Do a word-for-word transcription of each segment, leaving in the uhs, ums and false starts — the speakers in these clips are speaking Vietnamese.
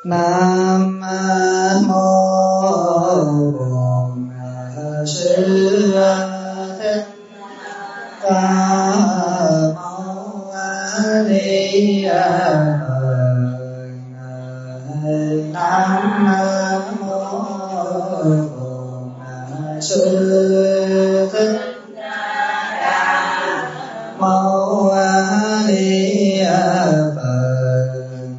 Nam mô Bổn Sư Thích Ca Mâu Ni Phật. Nam mô Bổn Sư Thích Ca Mâu Ni Phật.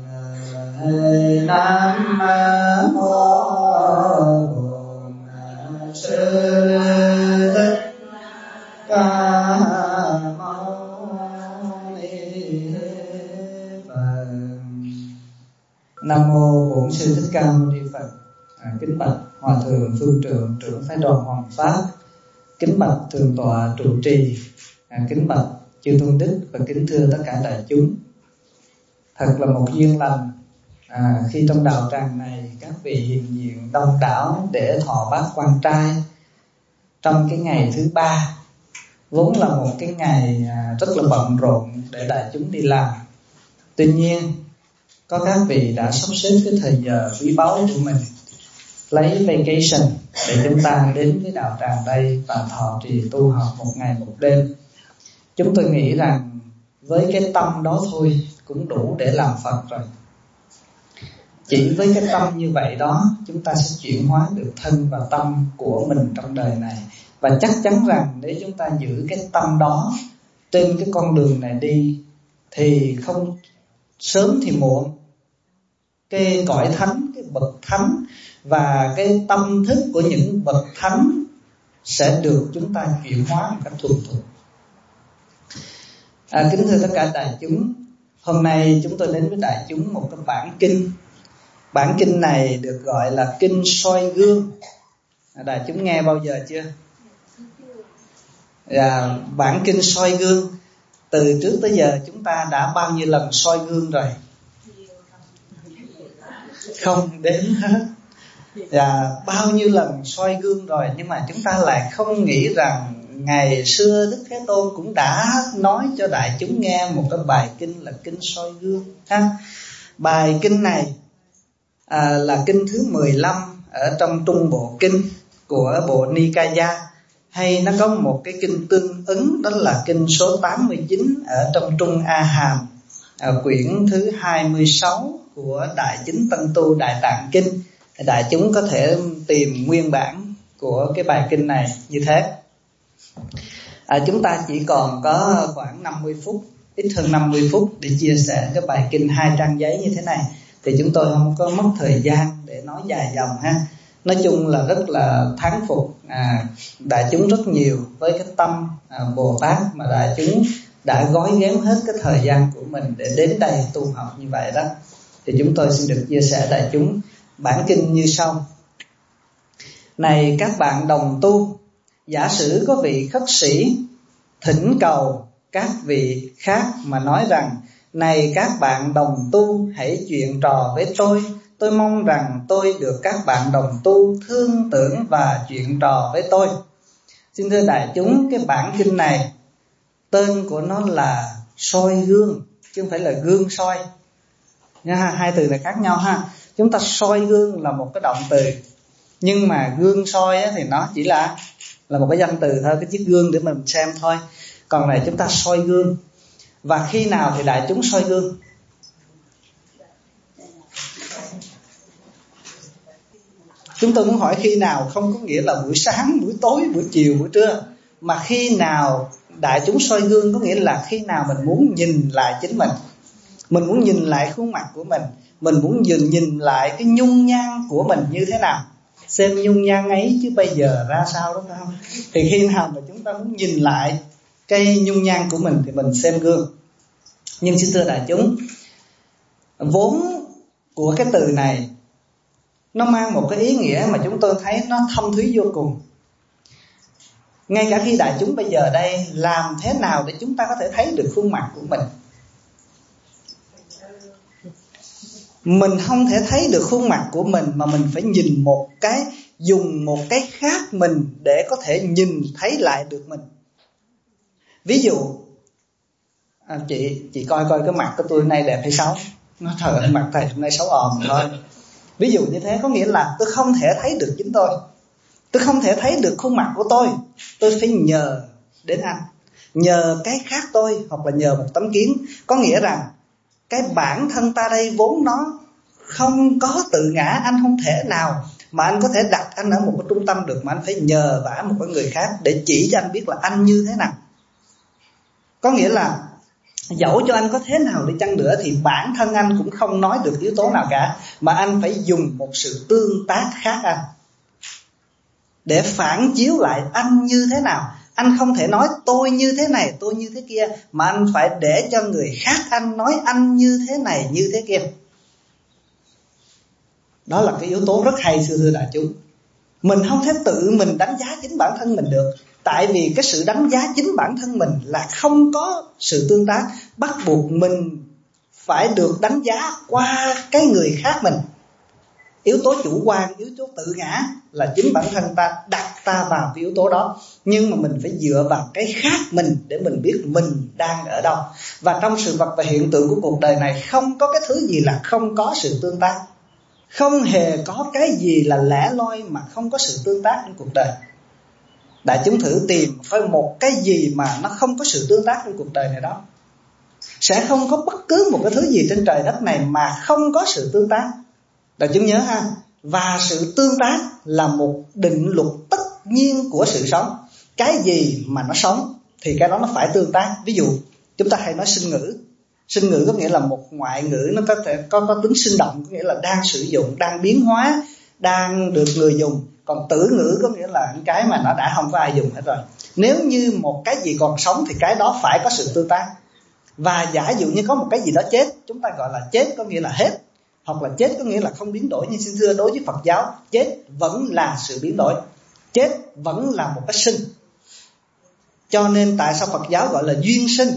Nam mô Bổn Sư Thích Ca Mâu Ni Phật. Nam mô Bổn Sư Thích Ca Mâu Ni Phật. À, kính bạch Hòa thượng Phương Trượng, trưởng phái đoàn Hoàng Pháp. Kính bạch thượng tọa trụ trì. À, kính bạch chư tôn đức và kính thưa tất cả đại chúng. Thật là một duyên lành à, khi trong đạo tràng này các vị hiện diện đông đảo để thọ bát quan trai trong cái ngày thứ ba, vốn là một cái ngày à, rất là bận rộn để đại chúng đi làm. Tuy nhiên có các vị đã sắp xếp cái thời giờ quý báu của mình, lấy vacation để chúng ta đến với đạo tràng đây và thọ trì tu học một ngày một đêm. Chúng tôi nghĩ rằng với cái tâm đó thôi cũng đủ để làm Phật rồi. Chỉ với cái tâm như vậy đó, chúng ta sẽ chuyển hóa được thân và tâm của mình trong đời này. Và chắc chắn rằng nếu chúng ta giữ cái tâm đó trên cái con đường này đi, thì không sớm thì muộn, cái cõi thánh, cái bậc thánh và cái tâm thức của những bậc thánh sẽ được chúng ta chuyển hóa một cách thuần thục. À, kính thưa tất cả đại chúng, hôm nay chúng tôi đến với đại chúng một cái bản kinh. Bản kinh này được gọi là kinh soi gương. À, đại chúng nghe bao giờ chưa? À, bản kinh soi gương, từ trước tới giờ chúng ta đã bao nhiêu lần soi gương rồi? Không đếm hết. À, bao nhiêu lần soi gương rồi, nhưng mà chúng ta lại không nghĩ rằng ngày xưa Đức Thế Tôn cũng đã nói cho đại chúng nghe một cái bài kinh là kinh soi gương ha. Bài kinh này à, là kinh thứ mười lăm ở trong Trung Bộ Kinh của Bộ Nikaya, hay nó có một cái kinh tương ứng, đó là kinh số tám mươi chín ở trong Trung A Hàm, à, quyển thứ hai mươi sáu của Đại Chính Tân Tu Đại Tạng Kinh. Đại chúng có thể tìm nguyên bản của cái bài kinh này như thế. À, chúng ta chỉ còn có khoảng năm mươi phút, ít hơn năm mươi phút để chia sẻ cái bài kinh hai trang giấy như thế này. Thì chúng tôi không có mất thời gian để nói dài dòng ha. Nói chung là rất là thán phục à, đại chúng rất nhiều với cái tâm à, Bồ Tát mà đại chúng đã gói ghém hết cái thời gian của mình để đến đây tu học như vậy đó. Thì chúng tôi xin được chia sẻ đại chúng bản kinh như sau. Này các bạn đồng tu, giả sử có vị khất sĩ thỉnh cầu các vị khác mà nói rằng: này các bạn đồng tu, hãy chuyện trò với tôi. Tôi mong rằng tôi được các bạn đồng tu thương tưởng và chuyện trò với tôi. Xin thưa đại chúng, cái bản kinh này tên của nó là soi gương, chứ không phải là gương soi nha. Hai từ này khác nhau ha. Chúng ta soi gương là một cái động từ, nhưng mà gương soi thì nó chỉ là là một cái danh từ thôi, cái chiếc gương để mình xem thôi. Còn này chúng ta soi gương. Và khi nào thì đại chúng soi gương? Chúng tôi muốn hỏi khi nào không có nghĩa là buổi sáng, buổi tối, buổi chiều, buổi trưa, mà khi nào đại chúng soi gương có nghĩa là khi nào mình muốn nhìn lại chính mình, mình muốn nhìn lại khuôn mặt của mình, mình muốn nhìn nhìn lại cái nhung nhan của mình như thế nào, xem nhung nhan ấy chứ bây giờ ra sao đó phải không? Thì khi nào mà chúng ta muốn nhìn lại cái nhung nhan của mình thì mình xem gương. Nhưng xin thưa đại chúng, vốn của cái từ này nó mang một cái ý nghĩa mà chúng tôi thấy nó thâm thúy vô cùng. Ngay cả khi đại chúng bây giờ đây, làm thế nào để chúng ta có thể thấy được khuôn mặt của mình? Mình không thể thấy được khuôn mặt của mình mà mình phải nhìn một cái, dùng một cái khác mình để có thể nhìn thấy lại được mình. Ví dụ à, chị chị coi coi cái mặt của tôi nay đẹp hay xấu Nó trời ơi, mặt thầy hôm nay xấu òm thôi. Ví dụ như thế, có nghĩa là tôi không thể thấy được chính tôi, tôi không thể thấy được khuôn mặt của tôi, tôi phải nhờ đến anh, nhờ cái khác tôi, hoặc là nhờ một tấm kiến. Có nghĩa rằng cái bản thân ta đây vốn nó không có tự ngã, anh không thể nào mà anh có thể đặt anh ở một cái trung tâm được, mà anh phải nhờ vả một cái người khác để chỉ cho anh biết là anh như thế nào. Có nghĩa là dẫu cho anh có thế nào đi chăng nữa thì bản thân anh cũng không nói được yếu tố nào cả, mà anh phải dùng một sự tương tác khác anh để phản chiếu lại anh như thế nào. Anh không thể nói tôi như thế này, tôi như thế kia, mà anh phải để cho người khác anh nói anh như thế này, như thế kia. Đó là cái yếu tố rất hay, thưa thưa đại chúng. Mình không thể tự mình đánh giá chính bản thân mình được. Tại vì cái sự đánh giá chính bản thân mình là không có sự tương tác, bắt buộc mình phải được đánh giá qua cái người khác mình. Yếu tố chủ quan, yếu tố tự ngã là chính bản thân ta đặt ta vào cái yếu tố đó. Nhưng mà mình phải dựa vào cái khác mình để mình biết mình đang ở đâu. Và trong sự vật và hiện tượng của cuộc đời này, không có cái thứ gì là không có sự tương tác. Không hề có cái gì là lẻ loi mà không có sự tương tác trong cuộc đời. Đại chúng thử tìm phải một cái gì mà nó không có sự tương tác trong cuộc đời này đó. Sẽ không có bất cứ một cái thứ gì trên trời đất này mà không có sự tương tác. Đại chúng nhớ ha. Và sự tương tác là một định luật tất nhiên của sự sống. Cái gì mà nó sống thì cái đó nó phải tương tác. Ví dụ chúng ta hay nói sinh ngữ. Sinh ngữ có nghĩa là một ngoại ngữ, nó có thể có, có tính sinh động, có nghĩa là đang sử dụng, đang biến hóa, đang được người dùng. Còn tử ngữ có nghĩa là cái mà nó đã không có ai dùng hết rồi. Nếu như một cái gì còn sống thì cái đó phải có sự tương tác. Và giả dụ như có một cái gì đó chết, chúng ta gọi là chết có nghĩa là hết, hoặc là chết có nghĩa là không biến đổi. Nhưng xin thưa, đối với Phật giáo, chết vẫn là sự biến đổi, chết vẫn là một cái sinh. Cho nên tại sao Phật giáo gọi là duyên sinh?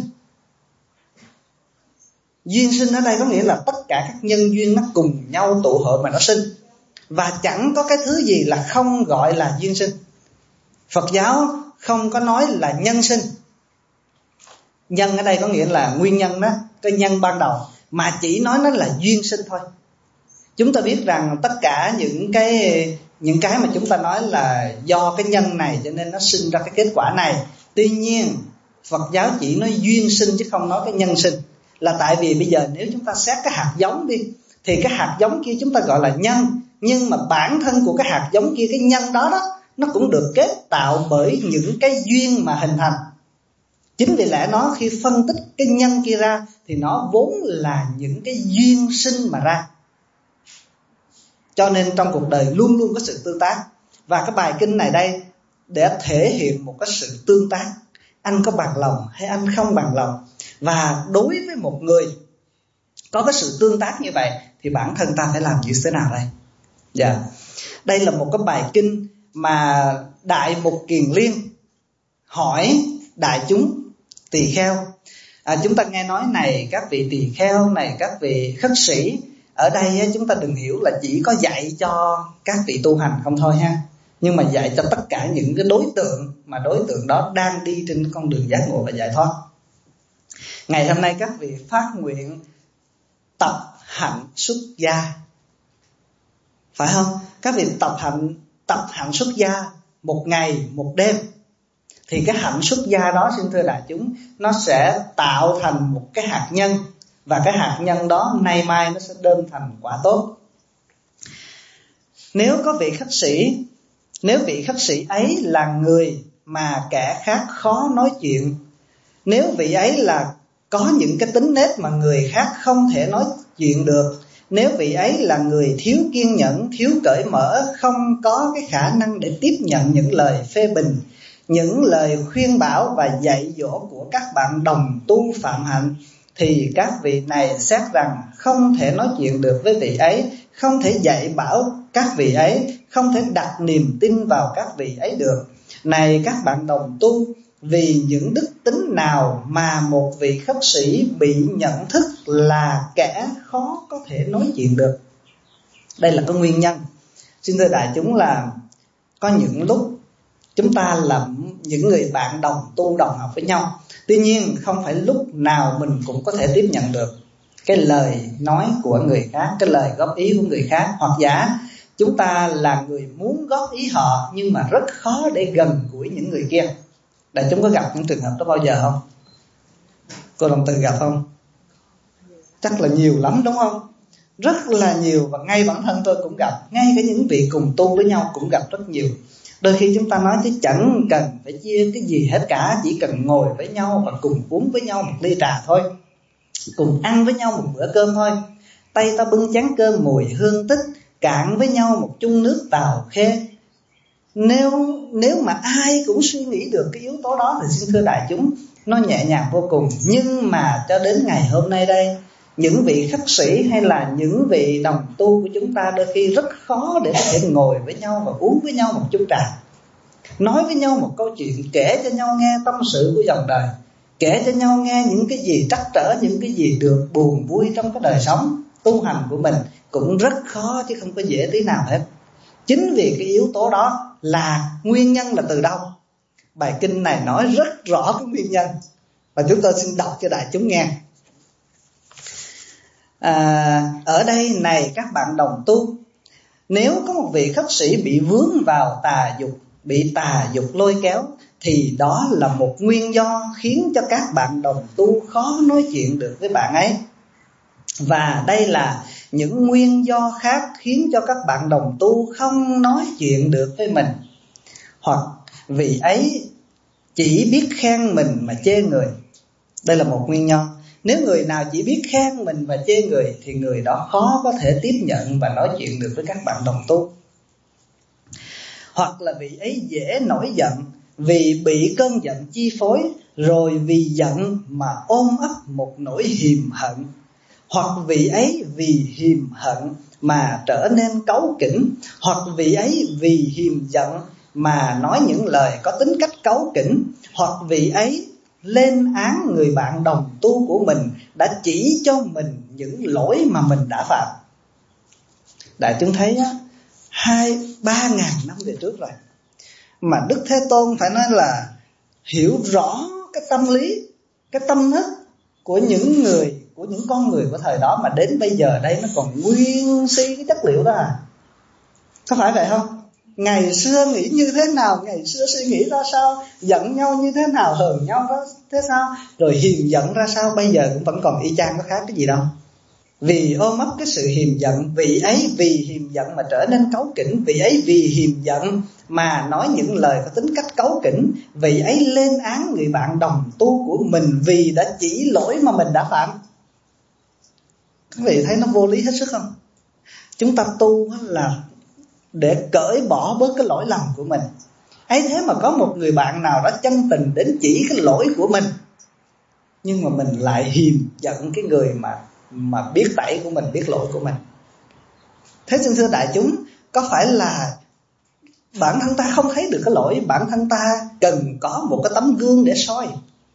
Duyên sinh ở đây có nghĩa là tất cả các nhân duyên nó cùng nhau tụ hội mà nó sinh. Và chẳng có cái thứ gì là không gọi là duyên sinh. Phật giáo không có nói là nhân sinh. Nhân ở đây có nghĩa là nguyên nhân đó, cái nhân ban đầu, mà chỉ nói nó là duyên sinh thôi. Chúng ta biết rằng tất cả những cái những cái mà chúng ta nói là do cái nhân này cho nên nó sinh ra cái kết quả này. Tuy nhiên Phật giáo chỉ nói duyên sinh chứ không nói cái nhân sinh. Là tại vì bây giờ nếu chúng ta xét cái hạt giống đi, thì cái hạt giống kia chúng ta gọi là nhân. Nhưng mà bản thân của cái hạt giống kia, cái nhân đó đó, nó cũng được kết tạo bởi những cái duyên mà hình thành. Chính vì lẽ nó khi phân tích cái nhân kia ra thì nó vốn là những cái duyên sinh mà ra. Cho nên trong cuộc đời luôn luôn có sự tương tác. Và cái bài kinh này đây để thể hiện một cái sự tương tác. Anh có bằng lòng hay anh không bằng lòng. Và đối với một người có cái sự tương tác như vậy thì bản thân ta phải làm như thế nào đây? Dạ. Đây là một cái bài kinh mà Đại Mục Kiền Liên hỏi đại chúng tỳ kheo. À, chúng ta nghe nói này các vị tỳ kheo, này các vị khất sĩ. Ở đây chúng ta đừng hiểu là chỉ có dạy cho các vị tu hành không thôi ha, nhưng mà dạy cho tất cả những cái đối tượng mà đối tượng đó đang đi trên con đường giác ngộ và giải thoát. Ngày hôm nay các vị phát nguyện tập hạnh xuất gia, phải không? Các vị tập hạnh tập hạnh xuất gia một ngày một đêm, thì cái hạnh xuất gia đó, xin thưa đại chúng, nó sẽ tạo thành một cái hạt nhân, và cái hạt nhân đó nay mai nó sẽ đơm thành quả tốt. Nếu có vị khất sĩ, nếu vị khất sĩ ấy là người mà kẻ khác khó nói chuyện, nếu vị ấy là có những cái tính nết mà người khác không thể nói chuyện được, nếu vị ấy là người thiếu kiên nhẫn, thiếu cởi mở, không có cái khả năng để tiếp nhận những lời phê bình, những lời khuyên bảo và dạy dỗ của các bạn đồng tu phạm hạnh, thì các vị này xét rằng không thể nói chuyện được với vị ấy, không thể dạy bảo các vị ấy, không thể đặt niềm tin vào các vị ấy được. Này các bạn đồng tu, vì những đức tính nào mà một vị khất sĩ bị nhận thức là kẻ khó có thể nói chuyện được? Đây là cái nguyên nhân. Xin thưa đại chúng là có những lúc chúng ta là những người bạn đồng tu đồng học với nhau, tuy nhiên không phải lúc nào mình cũng có thể tiếp nhận được. cái lời nói của người khác, cái lời góp ý của người khác. Hoặc giả chúng ta là người muốn góp ý họ nhưng mà rất khó để gần gũi những người kia. Đại chúng có gặp những trường hợp đó bao giờ không? Cô đồng từ gặp không? Chắc là nhiều lắm đúng không? Rất là nhiều. Và ngay bản thân tôi cũng gặp, ngay cả những vị cùng tu với nhau cũng gặp rất nhiều. Đôi khi chúng ta nói chứ chẳng cần phải chia cái gì hết cả, chỉ cần ngồi với nhau và cùng uống với nhau một ly trà thôi, cùng ăn với nhau một bữa cơm thôi. Tay ta bưng chén cơm mùi hương tích, cạn với nhau một chung nước tàu khê. Nếu nếu mà ai cũng suy nghĩ được cái yếu tố đó thì xin thưa đại chúng, nó nhẹ nhàng vô cùng. Nhưng mà cho đến ngày hôm nay đây, những vị khất sĩ hay là những vị đồng tu của chúng ta đôi khi rất khó để có thể ngồi với nhau và uống với nhau một chung trà, nói với nhau một câu chuyện, kể cho nhau nghe tâm sự của dòng đời, kể cho nhau nghe những cái gì trắc trở, những cái gì được buồn vui trong cái đời sống tu hành của mình. Cũng rất khó chứ không có dễ tí nào hết. Chính vì cái yếu tố đó là nguyên nhân là từ đâu? Bài kinh này nói rất rõ cái nguyên nhân, và chúng tôi xin đọc cho đại chúng nghe. À, ở đây này các bạn đồng tu, nếu có một vị khất sĩ bị vướng vào tà dục, bị tà dục lôi kéo, thì đó là một nguyên do khiến cho các bạn đồng tu khó nói chuyện được với bạn ấy. Và đây là những nguyên do khác khiến cho các bạn đồng tu không nói chuyện được với mình. Hoặc vị ấy chỉ biết khen mình mà chê người. Đây là một nguyên nhân. Nếu người nào chỉ biết khen mình và chê người thì người đó khó có thể tiếp nhận và nói chuyện được với các bạn đồng tu. Hoặc là vị ấy dễ nổi giận vì bị cơn giận chi phối, rồi vì giận mà ôm ấp một nỗi hiềm hận. Hoặc vị ấy vì hiềm hận mà trở nên cáu kỉnh. Hoặc vị ấy vì hiềm giận mà nói những lời có tính cách cáu kỉnh. Hoặc vị ấy lên án người bạn đồng tu của mình đã chỉ cho mình những lỗi mà mình đã phạm. Đại chúng thấy á, hai ba ngàn năm về trước rồi mà Đức Thế Tôn phải nói là hiểu rõ cái tâm lý, cái tâm thức của những người, của những con người của thời đó, mà đến bây giờ đây nó còn nguyên si cái chất liệu đó à. Có phải vậy không? Ngày xưa nghĩ như thế nào, ngày xưa suy nghĩ ra sao, giận nhau như thế nào, hờn nhau đó thế sao, rồi hiềm giận ra sao, bây giờ cũng vẫn còn y chang, có khác cái gì đâu. Vì ôm ấp cái sự hiềm giận, vị ấy vì hiềm giận mà trở nên cáu kỉnh, vị ấy vì hiềm giận mà nói những lời có tính cách cáu kỉnh, vị ấy lên án người bạn đồng tu của mình vì đã chỉ lỗi mà mình đã phạm. Các vị thấy nó vô lý hết sức không? Chúng ta tu là để cởi bỏ bớt cái lỗi lầm của mình. Ấy thế mà có một người bạn nào đó chân tình đến chỉ cái lỗi của mình, nhưng mà mình lại hiềm giận cái người mà mà biết tẩy của mình, biết lỗi của mình. Thế xin thưa đại chúng, có phải là bản thân ta không thấy được cái lỗi, bản thân ta cần có một cái tấm gương để soi,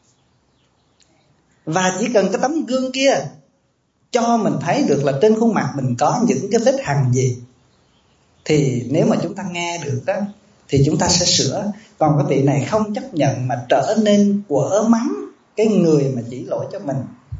và chỉ cần cái tấm gương kia cho mình thấy được là trên khuôn mặt mình có những cái vết hằn gì, thì nếu mà chúng ta nghe được đó thì chúng ta sẽ sửa. Còn cái vị này không chấp nhận mà trở nên quở mắng cái người mà chỉ lỗi cho mình.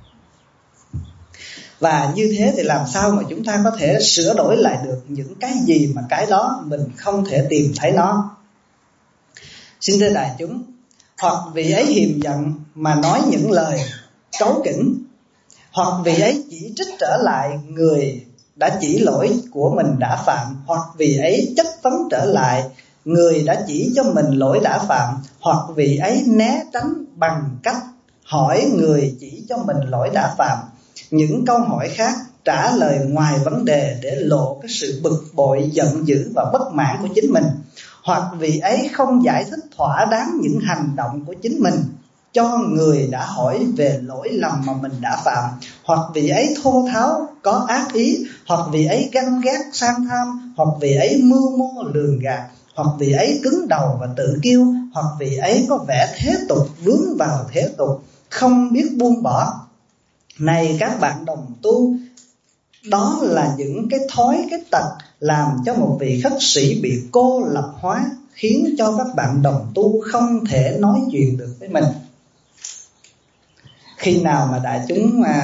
Và như thế thì làm sao mà chúng ta có thể sửa đổi lại được những cái gì mà cái đó mình không thể tìm thấy nó. Xin thưa đại chúng, hoặc vị ấy hiềm giận mà nói những lời cáu kỉnh, hoặc vị ấy chỉ trích trở lại người đã chỉ lỗi của mình đã phạm, hoặc vị ấy chất vấn trở lại người đã chỉ cho mình lỗi đã phạm, hoặc vị ấy né tránh bằng cách hỏi người chỉ cho mình lỗi đã phạm những câu hỏi khác, trả lời ngoài vấn đề để lộ cái sự bực bội, giận dữ và bất mãn của chính mình. Hoặc vị ấy không giải thích thỏa đáng những hành động của chính mình cho người đã hỏi về lỗi lầm mà mình đã phạm. Hoặc vị ấy thô tháo, có ác ý, hoặc vị ấy ganh ghét, sang tham, hoặc vị ấy mưu mô lường gạt, hoặc vị ấy cứng đầu và tự kiêu, hoặc vị ấy có vẻ thế tục, vướng vào thế tục, không biết buông bỏ. Này các bạn đồng tu, đó là những cái thói, cái tật làm cho một vị khất sĩ bị cô lập hóa, khiến cho các bạn đồng tu không thể nói chuyện được với mình. Khi nào mà đại chúng mà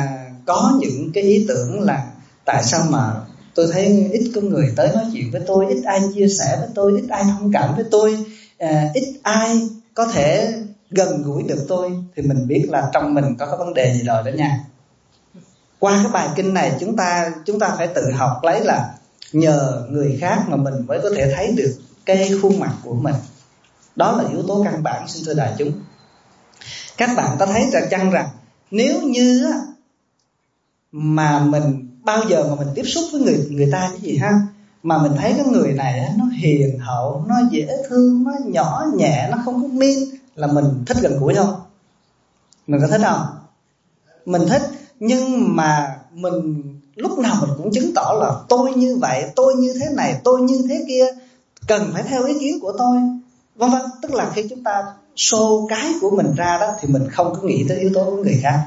có những cái ý tưởng là tại sao mà tôi thấy ít có người tới nói chuyện với tôi, ít ai chia sẻ với tôi, ít ai thông cảm với tôi, à, ít ai có thể gần gũi được tôi, thì mình biết là trong mình có cái vấn đề gì rồi đó nha. Qua cái bài kinh này chúng ta chúng ta phải tự học lấy là nhờ người khác mà mình mới có thể thấy được cái khuôn mặt của mình. Đó là yếu tố căn bản, xin thưa đại chúng. Các bạn có thấy rằng chăng rằng nếu như mà mình bao giờ mà mình tiếp xúc với người người ta cái gì ha, mà mình thấy cái người này nó hiền hậu, nó dễ thương, nó nhỏ nhẹ, nó không có mean, là mình thích gần gũi không? Mình có thích không? Mình thích. Nhưng mà mình lúc nào mình cũng chứng tỏ là tôi như vậy, tôi như thế này, tôi như thế kia, cần phải theo ý kiến của tôi, vân vân. Tức là khi chúng ta show cái của mình ra đó thì mình không có nghĩ tới yếu tố của người khác.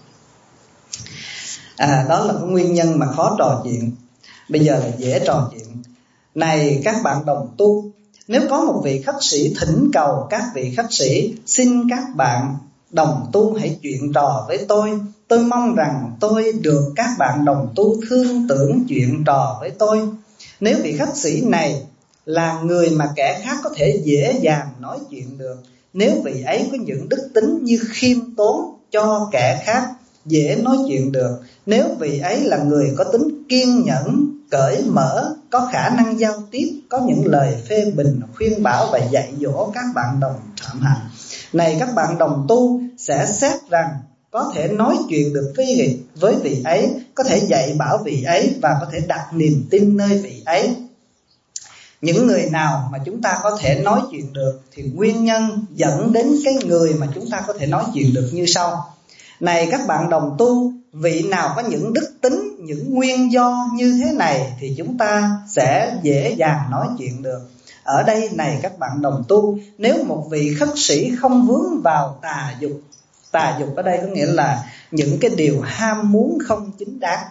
À, đó là cái nguyên nhân mà khó trò chuyện. Bây giờ là dễ trò chuyện. Này các bạn đồng tu, nếu có một vị khất sĩ thỉnh cầu các vị khất sĩ, xin các bạn đồng tu hãy chuyện trò với tôi, tôi mong rằng tôi được các bạn đồng tu thương tưởng chuyện trò với tôi. Nếu vị khất sĩ này là người mà kẻ khác có thể dễ dàng nói chuyện được, nếu vị ấy có những đức tính như khiêm tốn, cho kẻ khác dễ nói chuyện được, nếu vị ấy là người có tính kiên nhẫn, cởi mở, có khả năng giao tiếp, có những lời phê bình, khuyên bảo và dạy dỗ các bạn đồng phạm hạnh, này các bạn đồng tu sẽ xét rằng có thể nói chuyện được với, với vị ấy, có thể dạy bảo vị ấy và có thể đặt niềm tin nơi vị ấy. Những người nào mà chúng ta có thể nói chuyện được thì nguyên nhân dẫn đến cái người mà chúng ta có thể nói chuyện được như sau. Này các bạn đồng tu, vị nào có những đức tính, những nguyên do như thế này thì chúng ta sẽ dễ dàng nói chuyện được. Ở đây này các bạn đồng tu, nếu một vị khất sĩ không vướng vào tà dục, tà dục ở đây có nghĩa là những cái điều ham muốn không chính đáng,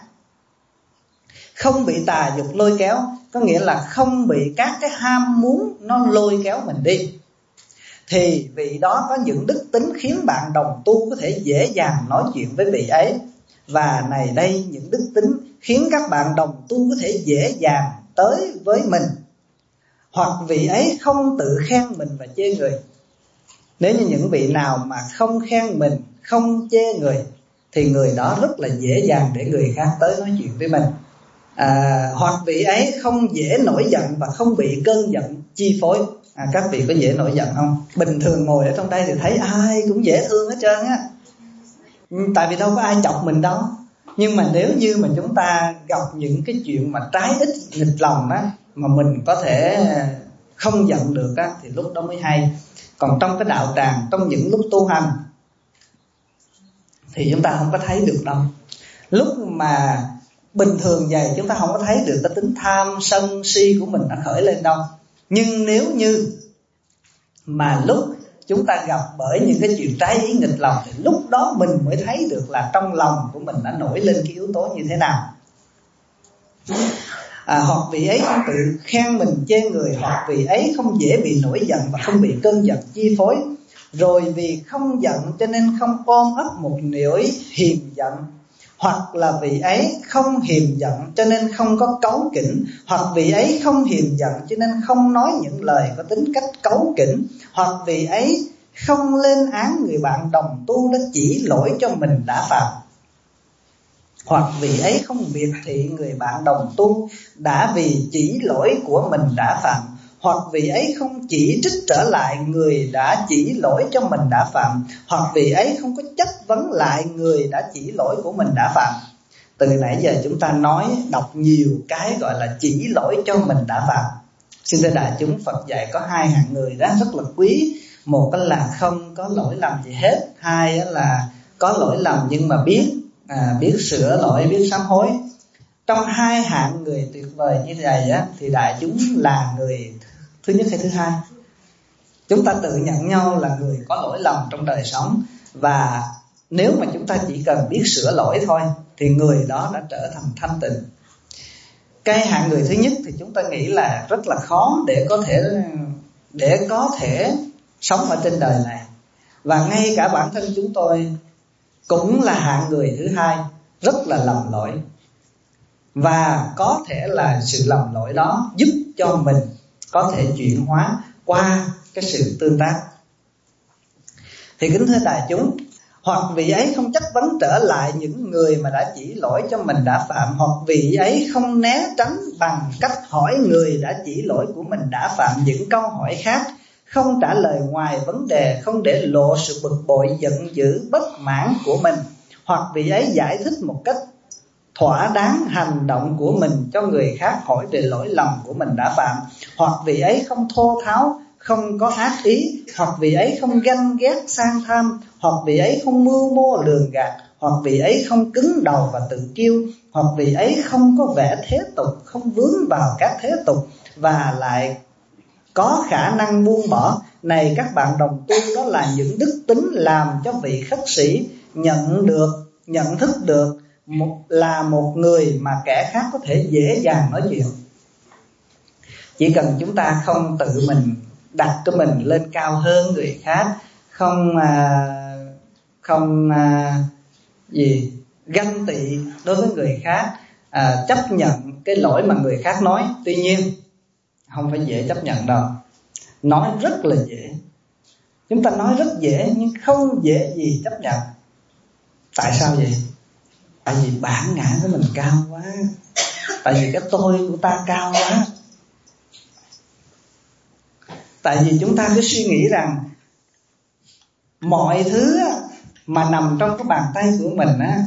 không bị tà dục lôi kéo, có nghĩa là không bị các cái ham muốn nó lôi kéo mình đi, thì vị đó có những đức tính khiến bạn đồng tu có thể dễ dàng nói chuyện với vị ấy. Và này đây, những đức tính khiến các bạn đồng tu có thể dễ dàng tới với mình. Hoặc vị ấy không tự khen mình và chê người. Nếu như những vị nào mà không khen mình, không chê người, thì người đó rất là dễ dàng để người khác tới nói chuyện với mình. À, hoặc vị ấy không dễ nổi giận và không bị cơn giận chi phối. À, các vị có dễ nổi giận không? Bình thường ngồi ở trong đây thì thấy ai cũng dễ thương hết trơn á, tại vì đâu có ai chọc mình đâu. Nhưng mà nếu như mà chúng ta gặp những cái chuyện mà trái ích nghịch lòng á, mà mình có thể không giận được á, thì lúc đó mới hay. Còn trong cái đạo tràng, trong những lúc tu hành thì chúng ta không có thấy được đâu. Lúc mà bình thường vậy chúng ta không có thấy được cái tính tham sân si của mình đã khởi lên đâu. Nhưng nếu như mà lúc chúng ta gặp bởi những cái chuyện trái ý nghịch lòng, thì lúc đó mình mới thấy được là trong lòng của mình đã nổi lên cái yếu tố như thế nào. À, hoặc vị ấy không tự khen mình chê người, hoặc vị ấy không dễ bị nổi giận và không bị cơn giận chi phối. Rồi vì không giận cho nên không ôm ấp một nỗi hiềm giận, hoặc là vị ấy không hiềm giận cho nên không có cáu kỉnh, hoặc vị ấy không hiềm giận cho nên không nói những lời có tính cách cáu kỉnh, hoặc vị ấy không lên án người bạn đồng tu đã chỉ lỗi cho mình đã phạm, hoặc vị ấy không miệt thị người bạn đồng tu đã vì chỉ lỗi của mình đã phạm, hoặc vị ấy không chỉ trích trở lại người đã chỉ lỗi cho mình đã phạm, hoặc vị ấy không có chất vấn lại người đã chỉ lỗi của mình đã phạm. Từ nãy giờ chúng ta nói đọc nhiều cái gọi là chỉ lỗi cho mình đã phạm. Xin thưa đại chúng, Phật dạy có hai hạng người đó rất là quý. Một là không có lỗi lầm gì hết, hai là có lỗi lầm nhưng mà biết à, biết sửa lỗi, biết sám hối. Trong hai hạng người tuyệt vời như vậy á, thì đại chúng là người thứ nhất hay thứ hai? Chúng ta tự nhận nhau là người có lỗi lầm trong đời sống, và nếu mà chúng ta chỉ cần biết sửa lỗi thôi thì người đó đã trở thành thanh tịnh. Cái hạng người thứ nhất thì chúng ta nghĩ là rất là khó để có thể để có thể sống ở trên đời này, và ngay cả bản thân chúng tôi cũng là hạng người thứ hai. rất là lầm lỗi. Và có thể là sự lầm lỗi đó giúp cho mình có thể chuyển hóa qua cái sự tương tác. Thì kính thưa đại chúng, hoặc vị ấy không chất vấn trở lại những người mà đã chỉ lỗi cho mình đã phạm, hoặc vị ấy không né tránh bằng cách hỏi người đã chỉ lỗi của mình đã phạm những câu hỏi khác, không trả lời ngoài vấn đề, không để lộ sự bực bội, giận dữ, bất mãn của mình, hoặc vị ấy giải thích một cách thỏa đáng hành động của mình cho người khác hỏi về lỗi lầm của mình đã phạm, hoặc vị ấy không thô tháo, không có ác ý, hoặc vị ấy không ganh ghét sang tham, hoặc vị ấy không mưu mô lường gạt, hoặc vị ấy không cứng đầu và tự kiêu, hoặc vị ấy không có vẻ thế tục, không vướng vào các thế tục và lại có khả năng buông bỏ. Này các bạn đồng tu, đó là những đức tính làm cho vị khất sĩ nhận được, nhận thức được một, là một người mà kẻ khác có thể dễ dàng nói chuyện. Chỉ cần chúng ta không tự mình đặt cho mình lên cao hơn người khác, không à, không à, gì ganh tị đối với người khác, à, chấp nhận cái lỗi mà người khác nói. Tuy nhiên không phải dễ chấp nhận đâu. Nói rất là dễ, chúng ta nói rất dễ nhưng không dễ gì chấp nhận. Tại sao vậy? Tại vì bản ngã của mình cao quá, tại vì cái tôi của ta cao quá. Tại vì chúng ta cứ suy nghĩ rằng mọi thứ mà nằm trong cái bàn tay của mình á,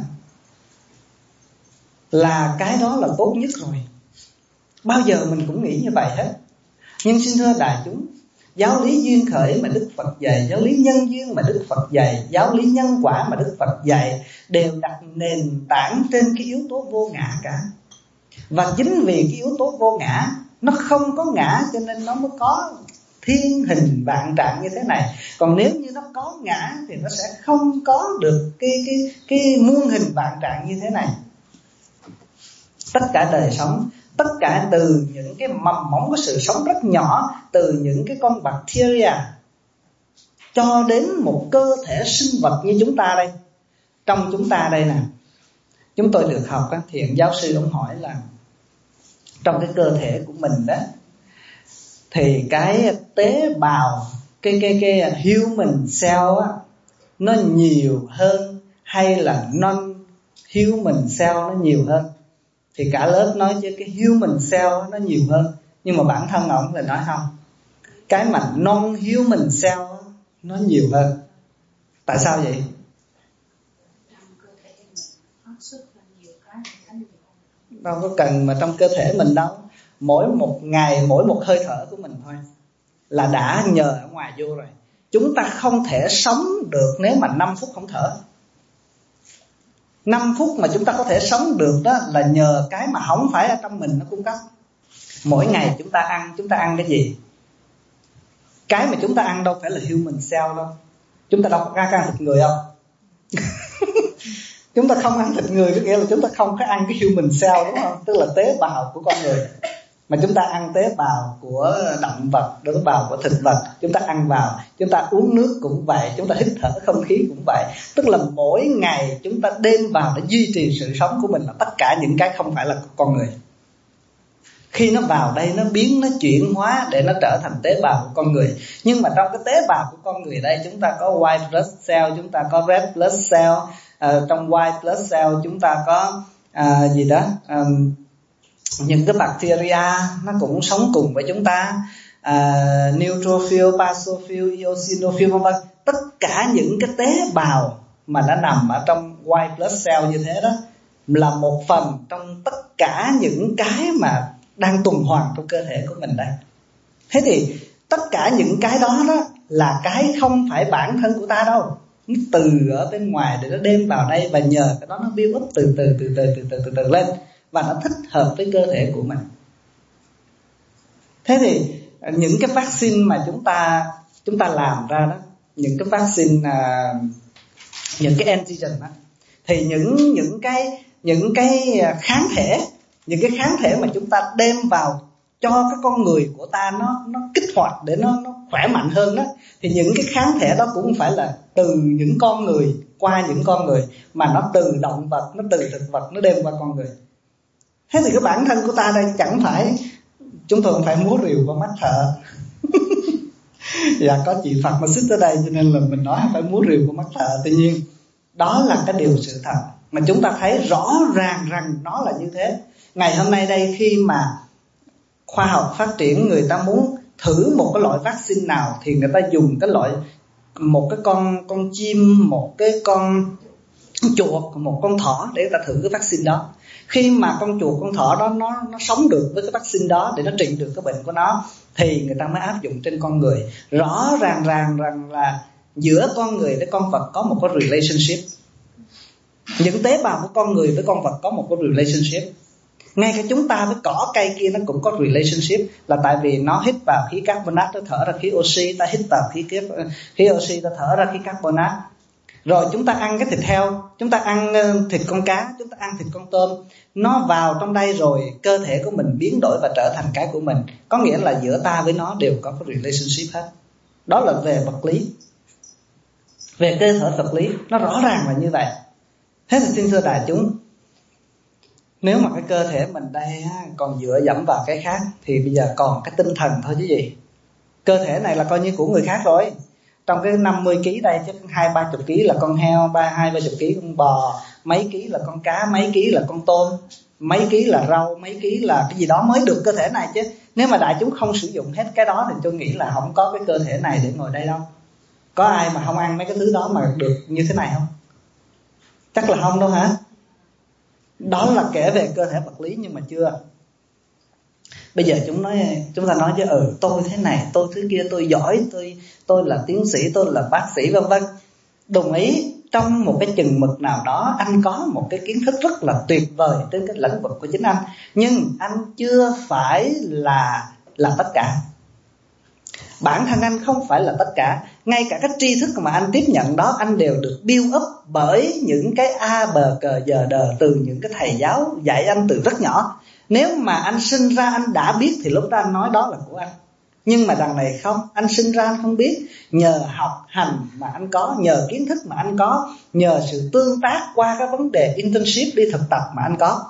là cái đó là tốt nhất rồi. Bao giờ mình cũng nghĩ như vậy hết. Nhưng xin thưa đại chúng, giáo lý duyên khởi mà Đức Phật dạy, giáo lý nhân duyên mà Đức Phật dạy, giáo lý nhân quả mà Đức Phật dạy đều đặt nền tảng trên cái yếu tố vô ngã cả. Và chính vì cái yếu tố vô ngã, nó không có ngã cho nên nó mới có thiên hình vạn trạng như thế này. Còn nếu như nó có ngã thì nó sẽ không có được cái, cái, cái muôn hình vạn trạng như thế này. Tất cả đời sống, tất cả từ những cái mầm móng của sự sống rất nhỏ, từ những cái con bacteria cho đến một cơ thể sinh vật như chúng ta đây. Trong chúng ta đây nè, chúng tôi được học á, thiện giáo sư ông hỏi là trong cái cơ thể của mình đó, thì cái tế bào, cái cái cái human cell á, nó nhiều hơn hay là non human cell nó nhiều hơn? Thì cả lớp nói chứ cái human cell nó nhiều hơn. Nhưng mà bản thân ông lại nói không, cái mà non human cell nó nhiều hơn. Tại sao vậy? Đâu có cần mà trong cơ thể mình đâu. Mỗi một ngày, mỗi một hơi thở của mình thôi là đã nhờ ở ngoài vô rồi. Chúng ta không thể sống được nếu mà năm phút không thở. năm phút mà chúng ta có thể sống được đó là nhờ cái mà không phải ở trong mình nó cung cấp. Mỗi ngày chúng ta ăn, chúng ta ăn cái gì? Cái mà chúng ta ăn đâu phải là human cell đâu. Chúng ta đâu có ăn thịt người không? Chúng ta không ăn thịt người có nghĩa là chúng ta không có ăn cái human cell, đúng không? Tức là tế bào của con người. Mà chúng ta ăn tế bào của động vật, tế bào của thực vật, chúng ta ăn vào, chúng ta uống nước cũng vậy, chúng ta hít thở không khí cũng vậy. Tức là mỗi ngày chúng ta đem vào để duy trì sự sống của mình là tất cả những cái không phải là con người. Khi nó vào đây, nó biến, nó chuyển hóa để nó trở thành tế bào của con người. Nhưng mà trong cái tế bào của con người đây, chúng ta có white blood cell, chúng ta có red blood cell. À, trong white blood cell chúng ta có à, gì đó à, những cái bacteria nó cũng sống cùng với chúng ta, à, neutrophil, basophil, eosinophil, vân vân. Tất cả những cái tế bào mà nó nằm ở trong white blood cell như thế đó là một phần trong tất cả những cái mà đang tuần hoàn trong cơ thể của mình đây. Thế thì tất cả những cái đó, đó là cái không phải bản thân của ta đâu. Nó từ ở bên ngoài để nó đem vào đây, và nhờ cái đó nó build up từ từ từ từ từ từ từ, từ lên, và nó thích hợp với cơ thể của mình. Thế thì những cái vaccine mà chúng ta chúng ta làm ra đó, những cái vaccine, à, những cái antigen đó, thì những những cái những cái kháng thể, những cái kháng thể mà chúng ta đem vào cho cái con người của ta nó nó kích hoạt để nó nó khỏe mạnh hơn đó, thì những cái kháng thể đó cũng phải là từ những con người qua những con người, mà nó từ động vật, nó từ thực vật, nó đem qua con người. Thế thì cái bản thân của ta đây chẳng phải, chúng tôi không phải múa rìu qua mắt thợ. Dạ, có chị Phật mà xích tới đây cho nên là mình nói không phải múa rìu qua mắt thợ. Tuy nhiên đó là cái điều sự thật mà chúng ta thấy rõ ràng rằng nó là như thế. Ngày hôm nay đây, khi mà khoa học phát triển, người ta muốn thử một cái loại vaccine nào thì người ta dùng cái loại, một cái con con chim, một cái con chuột, một con thỏ để người ta thử cái vaccine đó. Khi mà con chuột, con thỏ đó nó nó sống được với cái vaccine đó để nó trị được cái bệnh của nó, thì người ta mới áp dụng trên con người. Rõ ràng ràng rằng là giữa con người với con vật có một cái relationship. Những tế bào của con người với con vật có một cái relationship. Ngay cả chúng ta với cỏ cây kia nó cũng có relationship, là tại vì nó hít vào khí carbonat, nó thở ra khí oxy, ta hít vào khí khí oxy, ta thở ra khí carbonat. Rồi chúng ta ăn cái thịt heo, chúng ta ăn thịt con cá, chúng ta ăn thịt con tôm, nó vào trong đây rồi cơ thể của mình biến đổi và trở thành cái của mình. Có nghĩa là giữa ta với nó đều có cái relationship hết. Đó là về vật lý, về cơ thể vật lý, nó rõ ràng là như vậy. Thế thì xin thưa đại chúng, nếu mà cái cơ thể mình đây còn dựa dẫm vào cái khác thì bây giờ còn cái tinh thần thôi chứ gì. Cơ thể này là coi như của người khác rồi. Trong cái năm mươi ký đây chứ hai ba chục ký là con heo, ba hai ba chục ký con bò, mấy ký là con cá, mấy ký là con tôm, mấy ký là rau, mấy ký là cái gì đó mới được cơ thể này chứ. Nếu mà đại chúng không sử dụng hết cái đó thì tôi nghĩ là không có cái cơ thể này để ngồi đây đâu. Có ai mà không ăn mấy cái thứ đó mà được như thế này không? Chắc là không đâu hả? Đó là kể về cơ thể vật lý nhưng mà chưa. Bây giờ chúng nói, chúng ta nói chứ ừ tôi thế này, tôi thứ kia, tôi giỏi, tôi tôi là tiến sĩ, tôi là bác sĩ vân vân. Đồng ý, trong một cái chừng mực nào đó anh có một cái kiến thức rất là tuyệt vời trên cái lĩnh vực của chính anh, nhưng anh chưa phải là là tất cả. Bản thân anh không phải là tất cả. Ngay cả cái tri thức mà anh tiếp nhận đó, anh đều được build up bởi những cái A, bờ, cờ, giờ, đờ từ những cái thầy giáo dạy anh từ rất nhỏ. Nếu mà anh sinh ra anh đã biết thì lúc đó anh nói đó là của anh. Nhưng mà đằng này không, anh sinh ra anh không biết. Nhờ học hành mà anh có, nhờ kiến thức mà anh có, nhờ sự tương tác qua cái vấn đề internship đi thực tập mà anh có.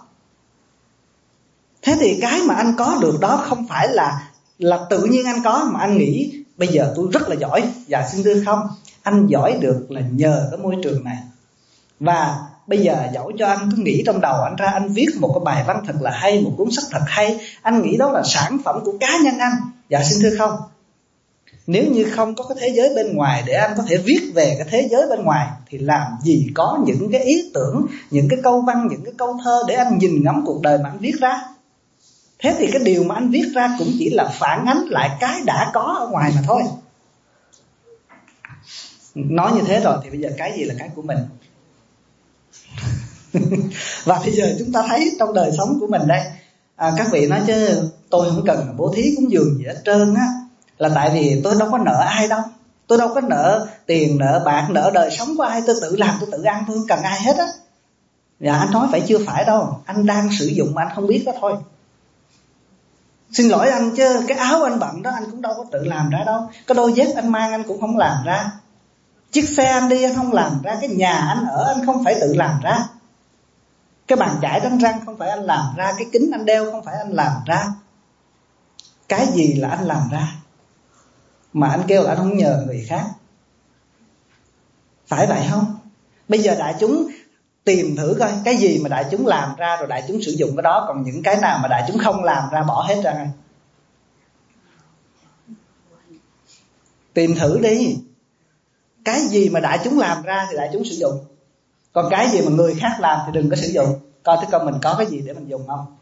Thế thì cái mà anh có được đó không phải là là tự nhiên anh có mà anh nghĩ bây giờ tôi rất là giỏi. Dạ xin thưa không, anh giỏi được là nhờ cái môi trường này. Và bây giờ dẫu cho anh cứ nghĩ trong đầu anh ra anh viết một cái bài văn thật là hay, một cuốn sách thật hay, anh nghĩ đó là sản phẩm của cá nhân anh. Dạ xin thưa không, nếu như không có cái thế giới bên ngoài để anh có thể viết về cái thế giới bên ngoài thì làm gì có những cái ý tưởng, những cái câu văn, những cái câu thơ để anh nhìn ngắm cuộc đời mà anh viết ra. Thế thì cái điều mà anh viết ra cũng chỉ là phản ánh lại cái đã có ở ngoài mà thôi. Nói như thế rồi thì bây giờ cái gì là cái của mình? Và bây giờ chúng ta thấy trong đời sống của mình đây, à, các vị nói chứ tôi không cần bố thí cúng dường gì hết trơn á, là tại vì tôi đâu có nợ ai đâu. Tôi đâu có nợ tiền, nợ bạc, nợ đời sống của ai. Tôi tự làm, tôi tự ăn, tôi không cần ai hết á. Dạ anh nói phải chưa phải đâu, anh đang sử dụng mà anh không biết đó thôi. Xin lỗi anh chứ cái áo anh bận đó anh cũng đâu có tự làm ra đâu. Cái đôi dép anh mang anh cũng không làm ra. Chiếc xe anh đi anh không làm ra. Cái nhà anh ở anh không phải tự làm ra. Cái bàn chải đánh răng không phải anh làm ra. Cái kính anh đeo không phải anh làm ra. Cái gì là anh làm ra mà anh kêu là anh không nhờ người khác? Phải vậy không? Bây giờ đại chúng tìm thử coi cái gì mà đại chúng làm ra rồi đại chúng sử dụng cái đó, còn những cái nào mà đại chúng không làm ra bỏ hết ra. Tìm thử đi. Cái gì mà đại chúng làm ra thì đại chúng sử dụng, còn cái gì mà người khác làm thì đừng có sử dụng. Coi thử coi mình có cái gì để mình dùng không.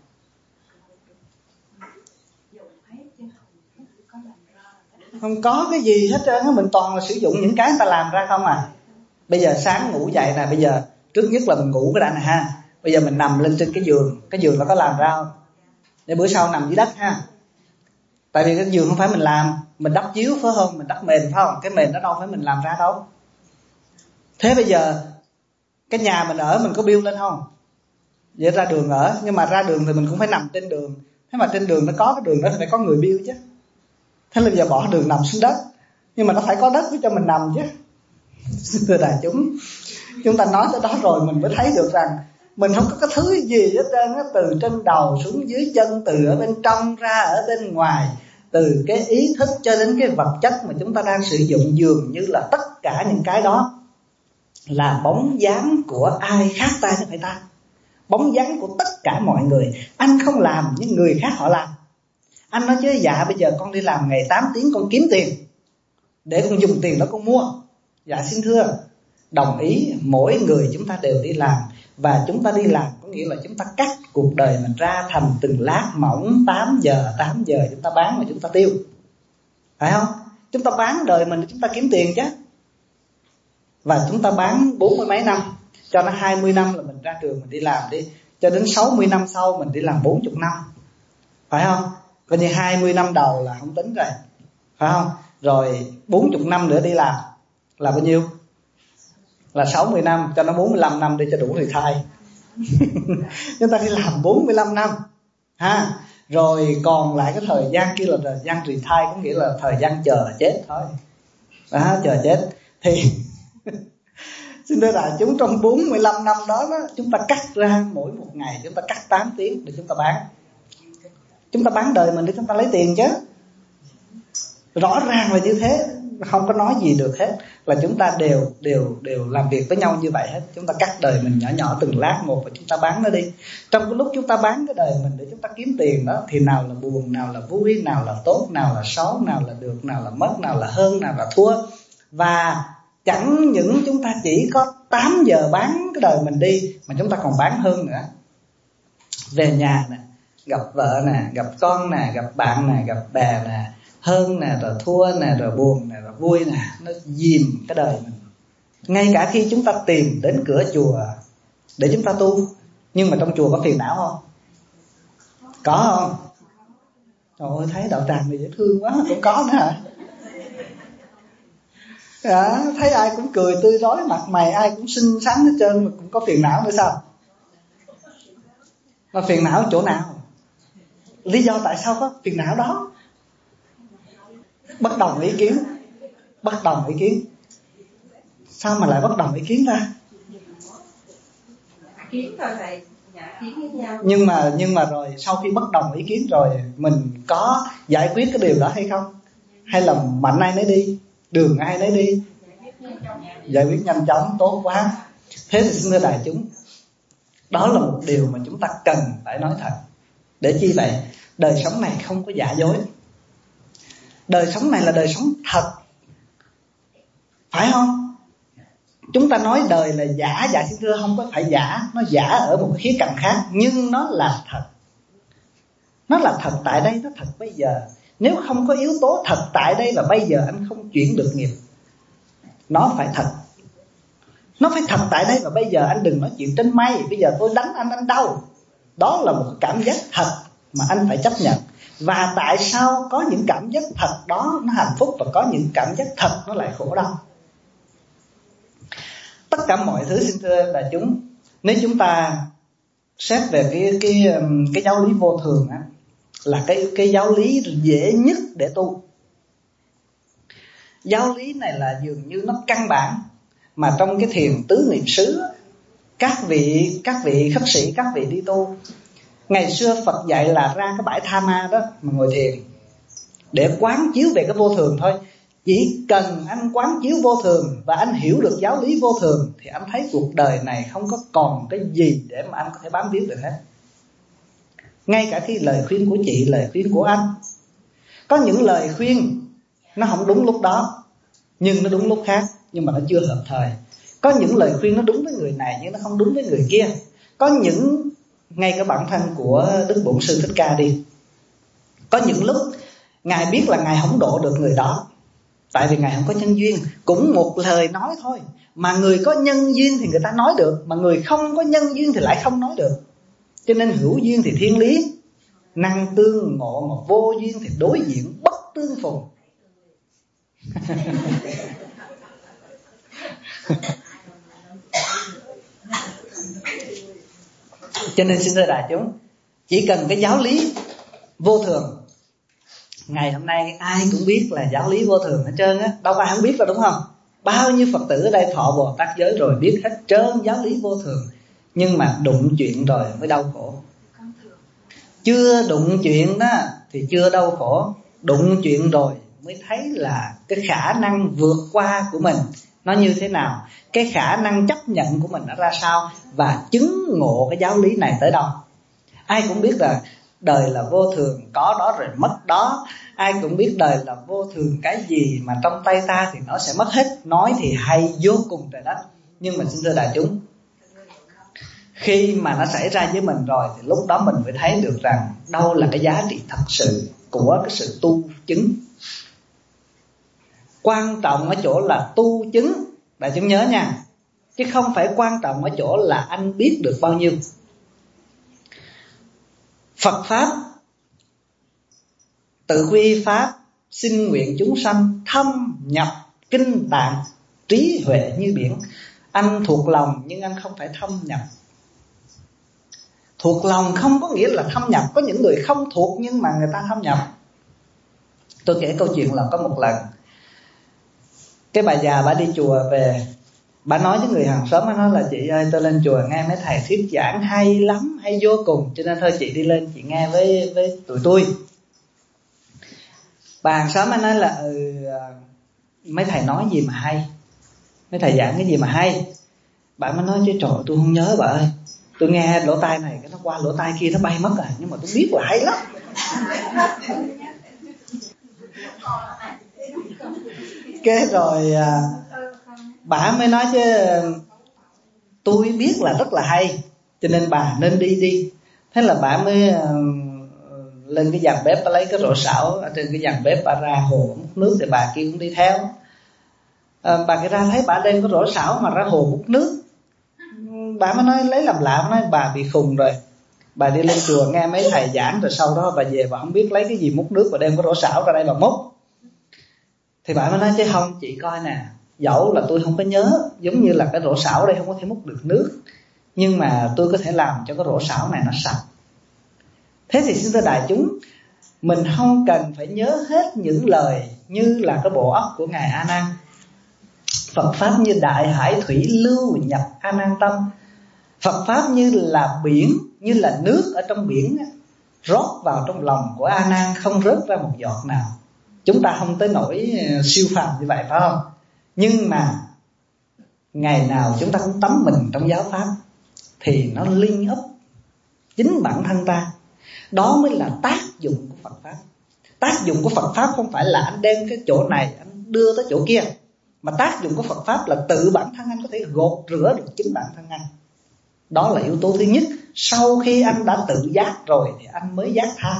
Không có cái gì hết trơn á, mình toàn là sử dụng những cái người ta làm ra không à. Bây giờ sáng ngủ dậy nè, bây giờ trước nhất là mình ngủ cái đã nè ha. Bây giờ mình nằm lên trên cái giường, cái giường nó có làm ra không? Để bữa sau nằm dưới đất ha. Tại vì cái giường không phải mình làm, mình đắp chiếu phải không? Mình đắp mền phải không? Cái mền đó đâu phải mình làm ra đâu. Thế bây giờ cái nhà mình ở mình có build lên không? Vậy ra đường ở, nhưng mà ra đường thì mình cũng phải nằm trên đường. Thế mà trên đường nó có cái đường đó thì phải có người build chứ. Thế là bây giờ bỏ đường nằm xuống đất, nhưng mà nó phải có đất để cho mình nằm chứ. Thưa đại chúng, Chúng ta nói tới đó rồi mình mới thấy được rằng mình không có cái thứ gì hết trơn á, từ trên đầu xuống dưới chân, từ ở bên trong ra ở bên ngoài, từ cái ý thức cho đến cái vật chất mà chúng ta đang sử dụng, dường như là tất cả những cái đó là bóng dáng của ai khác ta chứ phải ta. Bóng dáng của tất cả mọi người. Anh không làm nhưng người khác họ làm. Anh nói chứ dạ bây giờ con đi làm ngày tám tiếng con kiếm tiền, để con dùng tiền đó con mua. Dạ xin thưa, đồng ý, mỗi người chúng ta đều đi làm. Và chúng ta đi làm có nghĩa là chúng ta cắt cuộc đời mình ra thành từng lát mỏng. Tám giờ, tám giờ chúng ta bán mà chúng ta tiêu, phải không? Chúng ta bán đời mình chúng ta kiếm tiền chứ. Và chúng ta bán bốn mươi mấy năm, cho nó hai mươi năm là mình ra trường mình đi làm đi, cho đến sáu mươi năm sau mình đi làm bốn mươi năm, phải không? Coi như hai mươi năm đầu là không tính rồi, phải không? Rồi bốn mươi năm nữa đi làm là bao nhiêu? Là sáu mươi năm, cho nó bốn mươi lăm năm đi cho đủ retire. Chúng ta đi làm bốn mươi lăm năm ha. Rồi còn lại cái thời gian kia là thời gian retire, có nghĩa là thời gian chờ chết thôi. Đó, chờ chết. Thì xin thưa đại chúng, trong bốn mươi lăm năm đó, đó chúng ta cắt ra mỗi một ngày chúng ta cắt tám tiếng để chúng ta bán. Chúng ta bán đời mình để chúng ta lấy tiền chứ. Rõ ràng là như thế, không có nói gì được hết, là chúng ta đều đều đều làm việc với nhau như vậy hết. Chúng ta cắt đời mình nhỏ nhỏ từng lát một và chúng ta bán nó đi. Trong cái lúc chúng ta bán cái đời mình để chúng ta kiếm tiền đó, thì nào là buồn, nào là vui, nào là tốt, nào là xấu, nào là được, nào là mất, nào là hơn, nào là thua. Và chẳng những chúng ta chỉ có tám giờ bán cái đời mình đi, mà chúng ta còn bán hơn nữa. Về nhà nè, gặp vợ nè, gặp con nè, gặp bạn nè, gặp bè nè, hơn nè, rồi thua nè, rồi buồn nè, rồi vui nè, nó dìm cái đời mình. Ngay cả khi chúng ta tìm đến cửa chùa để chúng ta tu, nhưng mà trong chùa có phiền não không? Có không? Trời ơi, thấy đạo tràng này dễ thương quá, cũng có nữa hả? Dạ, thấy ai cũng cười tươi rói, mặt mày ai cũng xinh xắn hết trơn, mà cũng có phiền não nữa sao? Mà phiền não chỗ nào? Lý do tại sao có phiền não đó? Bất đồng ý kiến. Bất đồng ý kiến. Sao mà lại bất đồng ý kiến ta? Kiến thôi thầy, dạ kiến với nhau. Nhưng mà nhưng mà rồi sau khi bất đồng ý kiến rồi, mình có giải quyết cái điều đó hay không? Hay là mạnh ai nấy đi, đường ai nấy đi? Giải quyết nhanh chóng, tốt quá. Thế thì xin thưa đại chúng, đó là một điều mà chúng ta cần phải nói thật. Để chi vậy? Đời sống này không có giả dối. Đời sống này là đời sống thật, phải không? Chúng ta nói đời là giả, dạ xin thưa không có phải giả. Nó giả ở một cái khía cạnh khác, nhưng nó là thật. Nó là thật tại đây, nó thật bây giờ. Nếu không có yếu tố thật tại đây và bây giờ, anh không chuyển được nghiệp. Nó phải thật. Nó phải thật tại đây và bây giờ. Anh đừng nói chuyện trên mây, bây giờ tôi đánh anh, anh đau. Đó là một cảm giác thật mà anh phải chấp nhận. Và tại sao có những cảm giác thật đó nó hạnh phúc, và có những cảm giác thật nó lại khổ đau? Tất cả mọi thứ xin thưa đại chúng, nếu chúng ta xét về cái cái cái giáo lý vô thường á, là cái cái giáo lý dễ nhất để tu. Giáo lý này là dường như nó căn bản, mà trong cái thiền tứ niệm xứ, các vị các vị khất sĩ, các vị đi tu, ngày xưa Phật dạy là ra cái bãi tha ma đó mà ngồi thiền để quán chiếu về cái vô thường thôi. Chỉ cần anh quán chiếu vô thường và anh hiểu được giáo lý vô thường, thì anh thấy cuộc đời này không có còn cái gì để mà anh có thể bám víu được hết. Ngay cả khi lời khuyên của chị, lời khuyên của anh, có những lời khuyên nó không đúng lúc đó, nhưng nó đúng lúc khác, nhưng mà nó chưa hợp thời. Có những lời khuyên nó đúng với người này nhưng nó không đúng với người kia. Có những, ngay cả bản thân của Đức Bổn Sư Thích Ca đi, có những lúc Ngài biết là Ngài không độ được người đó, tại vì Ngài không có nhân duyên. Cũng một lời nói thôi, mà người có nhân duyên thì người ta nói được, mà người không có nhân duyên thì lại không nói được. Cho nên hữu duyên thì thiên lý, năng tương ngộ, mà vô duyên thì đối diện bất tương phùng. Cho nên xin thưa đại chúng, chỉ cần cái giáo lý vô thường, ngày hôm nay ai cũng biết là giáo lý vô thường hết trơn á, đâu có ai không biết đâu, đúng không? Bao nhiêu Phật tử ở đây thọ Bồ Tát giới rồi, biết hết trơn giáo lý vô thường, nhưng mà đụng chuyện rồi mới đau khổ. Chưa đụng chuyện đó thì chưa đau khổ, đụng chuyện rồi mới thấy là cái khả năng vượt qua của mình nó như thế nào, cái khả năng chấp nhận của mình nó ra sao, và chứng ngộ cái giáo lý này tới đâu. Ai cũng biết là đời là vô thường, có đó rồi mất đó. Ai cũng biết đời là vô thường, cái gì mà trong tay ta thì nó sẽ mất hết. Nói thì hay vô cùng trời đất, nhưng mà xin thưa đại chúng, khi mà nó xảy ra với mình rồi thì lúc đó mình mới thấy được rằng đâu là cái giá trị thật sự của cái sự tu chứng. Quan trọng ở chỗ là tu chứng, đại chúng nhớ nha, chứ không phải quan trọng ở chỗ là anh biết được bao nhiêu. Phật Pháp tự quy Pháp, xin nguyện chúng sanh thâm nhập kinh tạng, trí huệ như biển. Anh thuộc lòng nhưng anh không phải thâm nhập. Thuộc lòng không có nghĩa là thâm nhập. Có những người không thuộc nhưng mà người ta thâm nhập. Tôi kể câu chuyện là có một lần cái bà già bà đi chùa về, bà nói với người hàng xóm, bà nói là chị ơi, tôi lên chùa nghe mấy thầy thuyết giảng hay lắm, hay vô cùng, cho nên thôi chị đi lên chị nghe với với tụi tôi. Bà hàng xóm bà nói là ừ, mấy thầy nói gì mà hay, mấy thầy giảng cái gì mà hay. Bà mới nói chứ trời, tôi không nhớ bà ơi, tôi nghe lỗ tai này cái nó qua lỗ tai kia nó bay mất rồi, nhưng mà tôi biết là hay lắm. Cái rồi à, bà mới nói chứ tôi biết là rất là hay, cho nên bà nên đi đi. Thế là bà mới uh, lên cái dàn bếp, bà lấy cái rổ sảo ở trên cái dàn bếp, bà ra hồ múc nước, thì bà kia cũng đi theo. À, bà kia ra thấy bà đem cái rổ sảo mà ra hồ múc nước, bà mới nói lấy làm lạ, nói bà bị khùng rồi. Bà đi lên chùa nghe mấy thầy giảng rồi sau đó bà về bà không biết lấy cái gì múc nước, bà đem cái rổ sảo ra đây bà múc. Thì bà mới nói chứ không, chị coi nè, dẫu là tôi không có nhớ, giống như là cái rổ sảo đây không có thể múc được nước, nhưng mà tôi có thể làm cho cái rổ sảo này nó sạch. Thế thì xin thưa đại chúng, mình không cần phải nhớ hết những lời như là cái bộ óc của Ngài A Nan. Phật Pháp như đại hải thủy lưu nhập A Nan tâm. Phật Pháp như là biển, như là nước ở trong biển, rót vào trong lòng của A Nan, không rớt ra một giọt nào. Chúng ta không tới nỗi siêu phàm như vậy phải không? Nhưng mà ngày nào chúng ta cũng tắm mình trong giáo Pháp thì nó liên ấp chính bản thân ta. Đó mới là tác dụng của Phật Pháp. Tác dụng của Phật Pháp không phải là anh đem cái chỗ này anh đưa tới chỗ kia, mà tác dụng của Phật Pháp là tự bản thân anh có thể gột rửa được chính bản thân anh. Đó là yếu tố thứ nhất. Sau khi anh đã tự giác rồi thì anh mới giác tha.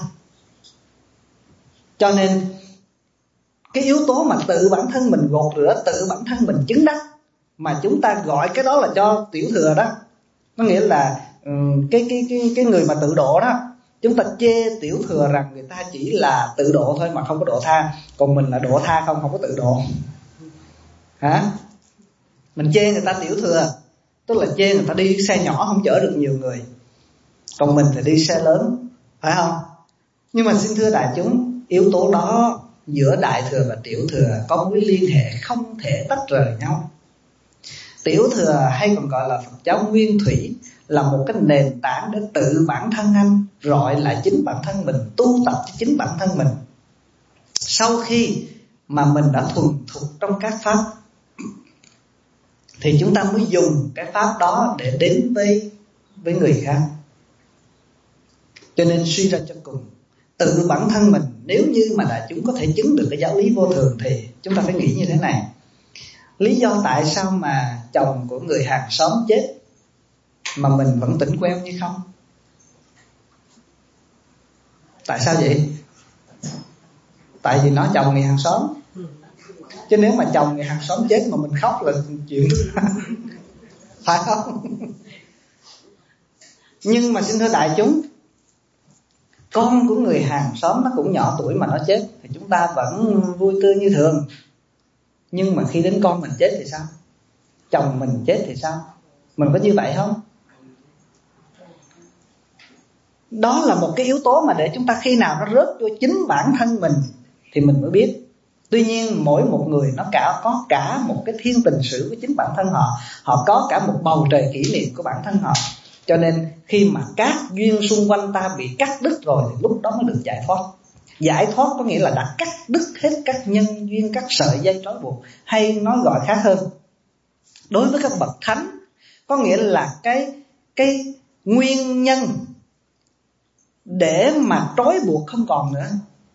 Cho nên cái yếu tố mà tự bản thân mình gột rửa, tự bản thân mình chứng đắc, mà chúng ta gọi cái đó là cho tiểu thừa đó. Có nghĩa là cái, cái, cái, cái người mà tự độ đó, chúng ta chê tiểu thừa rằng người ta chỉ là tự độ thôi mà không có độ tha. Còn mình là độ tha không, không có tự độ. Hả? Mình chê người ta tiểu thừa, tức là chê người ta đi xe nhỏ không chở được nhiều người, còn mình thì đi xe lớn, phải không? Nhưng mà xin thưa đại chúng, yếu tố đó giữa đại thừa và tiểu thừa có mối liên hệ không thể tách rời nhau. Tiểu thừa hay còn gọi là Phật giáo nguyên thủy là một cái nền tảng để tự bản thân anh rọi lại chính bản thân mình, tu tập cho chính bản thân mình. Sau khi mà mình đã thuần thục trong các pháp thì chúng ta mới dùng cái pháp đó để đến với với người khác. Cho nên suy ra cho cùng, tự bản thân mình, nếu như mà đại chúng có thể chứng được cái giáo lý vô thường thì chúng ta phải nghĩ như thế này. Lý do tại sao mà chồng của người hàng xóm chết mà mình vẫn tỉnh queo như không? Tại sao vậy? Tại vì nó chồng người hàng xóm. Chứ nếu mà chồng người hàng xóm chết mà mình khóc là chuyện phải không? Nhưng mà xin thưa đại chúng, con của người hàng xóm nó cũng nhỏ tuổi mà nó chết thì chúng ta vẫn vui tươi như thường. Nhưng mà khi đến con mình chết thì sao? Chồng mình chết thì sao? Mình có như vậy không? Đó là một cái yếu tố mà để chúng ta khi nào nó rớt vô chính bản thân mình thì mình mới biết. Tuy nhiên mỗi một người nó cả có cả một cái thiên tình sử của chính bản thân họ. Họ có cả một bầu trời kỷ niệm của bản thân họ. Cho nên khi mà các duyên xung quanh ta bị cắt đứt rồi thì lúc đó mới được giải thoát. Giải thoát có nghĩa là đã cắt đứt hết các nhân duyên, các sợi dây trói buộc. Hay nói gọi khác hơn, đối với các bậc thánh, có nghĩa là cái, cái nguyên nhân để mà trói buộc không còn nữa.